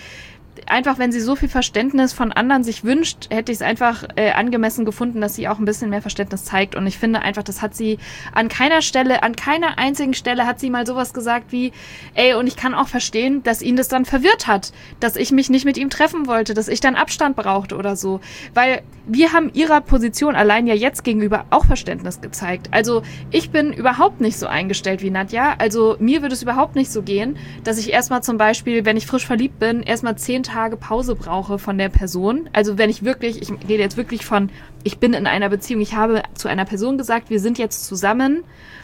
einfach, wenn sie so viel Verständnis von anderen sich wünscht, hätte ich es einfach angemessen gefunden, dass sie auch ein bisschen mehr Verständnis zeigt. Und ich finde einfach, das hat sie an keiner einzigen Stelle hat sie mal sowas gesagt wie, und ich kann auch verstehen, dass ihn das dann verwirrt hat, dass ich mich nicht mit ihm treffen wollte, dass ich dann Abstand brauchte oder so. Weil wir haben ihrer Position allein ja jetzt gegenüber auch Verständnis gezeigt. Also ich bin überhaupt nicht so eingestellt wie Nadja. Also mir würde es überhaupt nicht so gehen, dass ich erstmal zum Beispiel, wenn ich frisch verliebt bin, erstmal 10 Tage Pause brauche von der Person. Also wenn ich rede jetzt wirklich von, ich bin in einer Beziehung, ich habe zu einer Person gesagt, wir sind jetzt zusammen,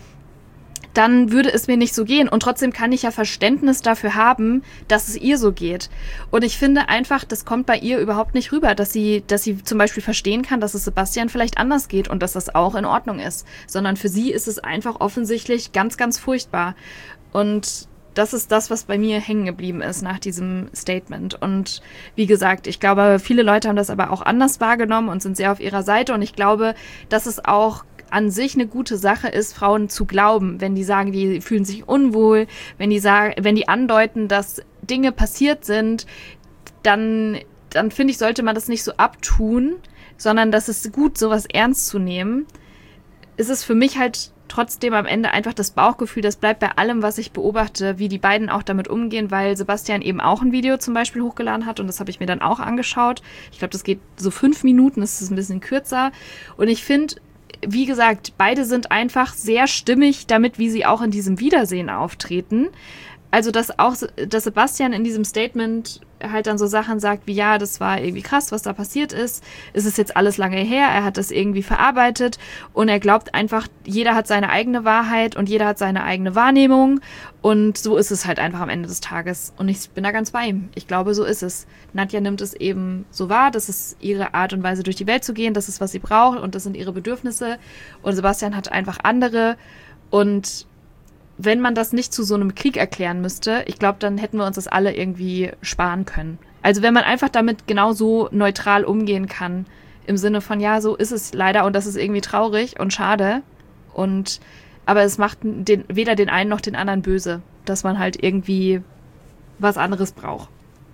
dann würde es mir nicht so gehen. Und trotzdem kann ich ja Verständnis dafür haben, dass es ihr so geht. Und ich finde einfach, das kommt bei ihr überhaupt nicht rüber, dass sie zum Beispiel verstehen kann, dass es Sebastian vielleicht anders geht und dass das auch in Ordnung ist. Sondern für sie ist es einfach offensichtlich ganz, ganz furchtbar. Und das ist das, was bei mir hängen geblieben ist nach diesem Statement. Und wie gesagt, ich glaube, viele Leute haben das aber auch anders wahrgenommen und sind sehr auf ihrer Seite. Und ich glaube, dass es auch an sich eine gute Sache ist, Frauen zu glauben, wenn die sagen, die fühlen sich unwohl, wenn die andeuten, dass Dinge passiert sind, dann finde ich, sollte man das nicht so abtun, sondern das ist gut, sowas ernst zu nehmen. Es ist für mich halt trotzdem am Ende einfach das Bauchgefühl, das bleibt bei allem, was ich beobachte, wie die beiden auch damit umgehen, weil Sebastian eben auch ein Video zum Beispiel hochgeladen hat und das habe ich mir dann auch angeschaut. Ich glaube, das geht so 5 Minuten, das ist ein bisschen kürzer und ich finde, wie gesagt, beide sind einfach sehr stimmig damit, wie sie auch in diesem Wiedersehen auftreten. Also, dass Sebastian in diesem Statement halt dann so Sachen sagt wie, ja, das war irgendwie krass, was da passiert ist. Es ist jetzt alles lange her, er hat das irgendwie verarbeitet und er glaubt einfach, jeder hat seine eigene Wahrheit und jeder hat seine eigene Wahrnehmung und so ist es halt einfach am Ende des Tages. Und ich bin da ganz bei ihm. Ich glaube, so ist es. Nadja nimmt es eben so wahr, das ist ihre Art und Weise, durch die Welt zu gehen, das ist, was sie braucht und das sind ihre Bedürfnisse und Sebastian hat einfach andere und wenn man das nicht zu so einem Krieg erklären müsste, ich glaube, dann hätten wir uns das alle irgendwie sparen können. Also wenn man einfach damit genauso neutral umgehen kann, im Sinne von, ja, so ist es leider und das ist irgendwie traurig und schade. Aber es macht weder den einen noch den anderen böse, dass man halt irgendwie was anderes braucht.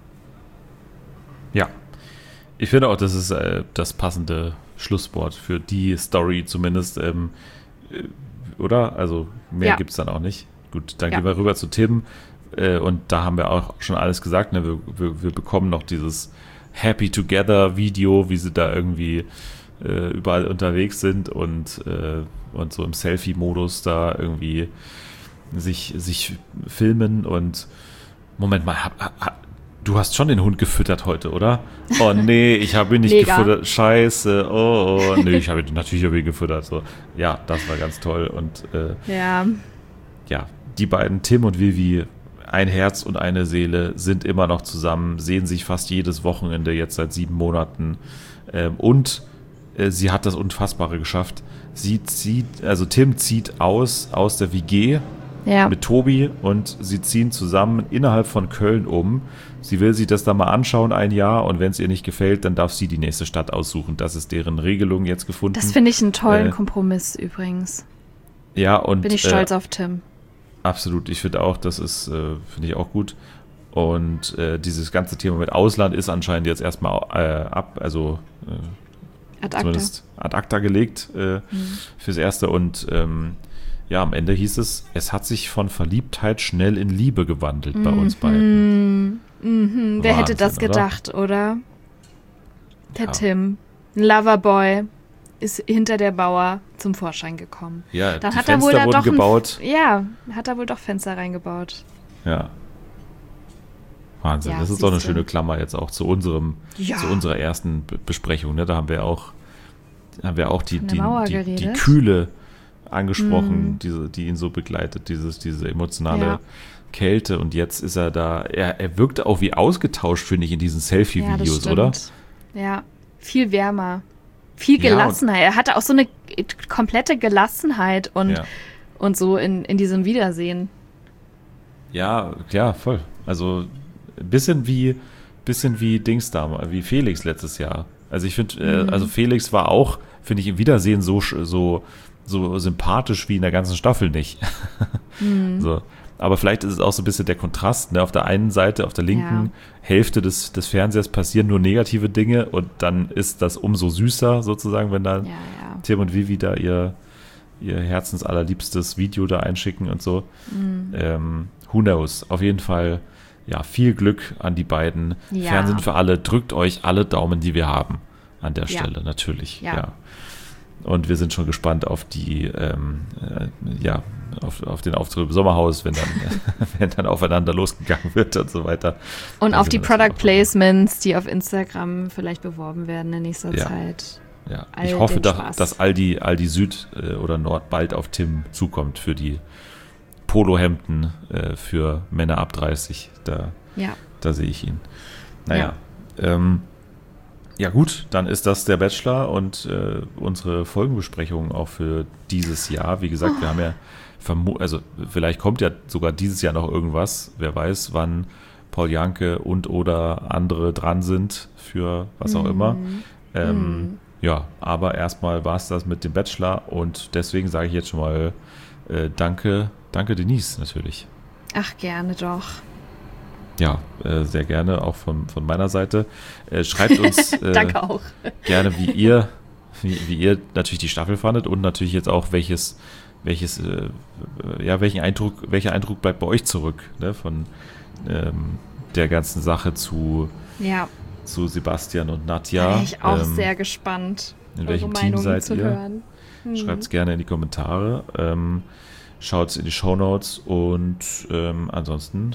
Ja, ich finde auch, das ist das passende Schlusswort für die Story zumindest. Oder? Also mehr gibt es dann auch nicht. Gut, dann gehen wir rüber zu Tim und da haben wir auch schon alles gesagt. Ne? Wir bekommen noch dieses Happy Together Video, wie sie da irgendwie überall unterwegs sind und so im Selfie-Modus da irgendwie sich filmen und Moment mal, du hast schon den Hund gefüttert heute, oder? Oh nee, ich habe ihn nicht gefüttert. Scheiße. Oh nee, natürlich habe ich ihn gefüttert. So. Ja, das war ganz toll. Und ja, die beiden, Tim und Vivi, ein Herz und eine Seele, sind immer noch zusammen, sehen sich fast jedes Wochenende jetzt seit 7 Monaten. Und sie hat das Unfassbare geschafft. Tim zieht aus der WG mit Tobi und sie ziehen zusammen innerhalb von Köln um. Sie will sich das da mal anschauen 1 Jahr und wenn es ihr nicht gefällt, dann darf sie die nächste Stadt aussuchen. Das ist deren Regelung jetzt gefunden. Das finde ich einen tollen Kompromiss übrigens. Ja, und bin ich stolz auf Tim. Absolut, ich finde auch, das ist, finde ich auch gut. Und dieses ganze Thema mit Ausland ist anscheinend jetzt erstmal zumindest ad acta gelegt fürs Erste. Und am Ende hieß es hat sich von Verliebtheit schnell in Liebe gewandelt bei uns beiden. Wer hätte das gedacht, oder? Der Tim, ein Loverboy, ist hinter der Mauer zum Vorschein gekommen. Ja, dann die hat Fenster er wohl wurden gebaut. Hat er wohl doch Fenster reingebaut. Ja. Wahnsinn, das ist doch eine schöne Klammer jetzt auch zu unserer ersten Besprechung. Ne? Da haben wir auch die Kühle angesprochen, die ihn so begleitet, diese emotionale Kälte. Und jetzt ist er da, er wirkte auch wie ausgetauscht, finde ich, in diesen Selfie-Videos, oder? Ja, viel wärmer, viel gelassener. Er hatte auch so eine komplette Gelassenheit und so in diesem Wiedersehen. Ja, klar, voll. Also ein bisschen wie Dings da, wie Felix letztes Jahr. Also ich finde, also Felix war auch, finde ich, im Wiedersehen so sympathisch wie in der ganzen Staffel nicht. So. aber vielleicht ist es auch so ein bisschen der Kontrast. Ne? Auf der einen Seite, auf der linken Hälfte des Fernsehers passieren nur negative Dinge und dann ist das umso süßer sozusagen, wenn dann Tim und Vivi da ihr herzensallerliebstes Video da einschicken und so. Who knows? Auf jeden Fall, ja, viel Glück an die beiden. Ja. Fernsehen für alle. Drückt euch alle Daumen, die wir haben. An der Stelle, natürlich. Ja. Und wir sind schon gespannt auf die, auf den Auftritt im Sommerhaus, wenn dann aufeinander losgegangen wird und so weiter. Und auf die Product Placements, die auf Instagram vielleicht beworben werden in nächster Zeit. Ja, ich hoffe, dass Aldi Süd oder Nord bald auf Tim zukommt für die Polohemden für Männer ab 30. Da sehe ich ihn. Naja, ja gut, dann ist das der Bachelor und unsere Folgenbesprechung auch für dieses Jahr. Wie gesagt, wir haben ja vielleicht kommt ja sogar dieses Jahr noch irgendwas. Wer weiß, wann Paul Janke und oder andere dran sind für was auch immer. Ja, aber erstmal war es das mit dem Bachelor und deswegen sage ich jetzt schon mal danke Denise natürlich. Ach, gerne doch. Ja, sehr gerne, auch von meiner Seite. Schreibt uns Danke auch. Gerne, wie ihr natürlich die Staffel fandet und natürlich jetzt auch welcher Eindruck bleibt bei euch zurück, ne, von der ganzen Sache zu Sebastian und Nadja. Bin ich auch sehr gespannt, in welchem Team seid ihr? Schreibt es gerne in die Kommentare. Schaut in die Shownotes und ansonsten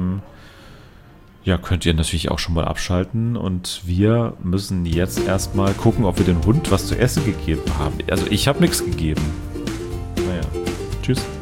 könnt ihr natürlich auch schon mal abschalten und wir müssen jetzt erstmal gucken, ob wir dem Hund was zu essen gegeben haben. Also ich habe nichts gegeben. Naja, tschüss.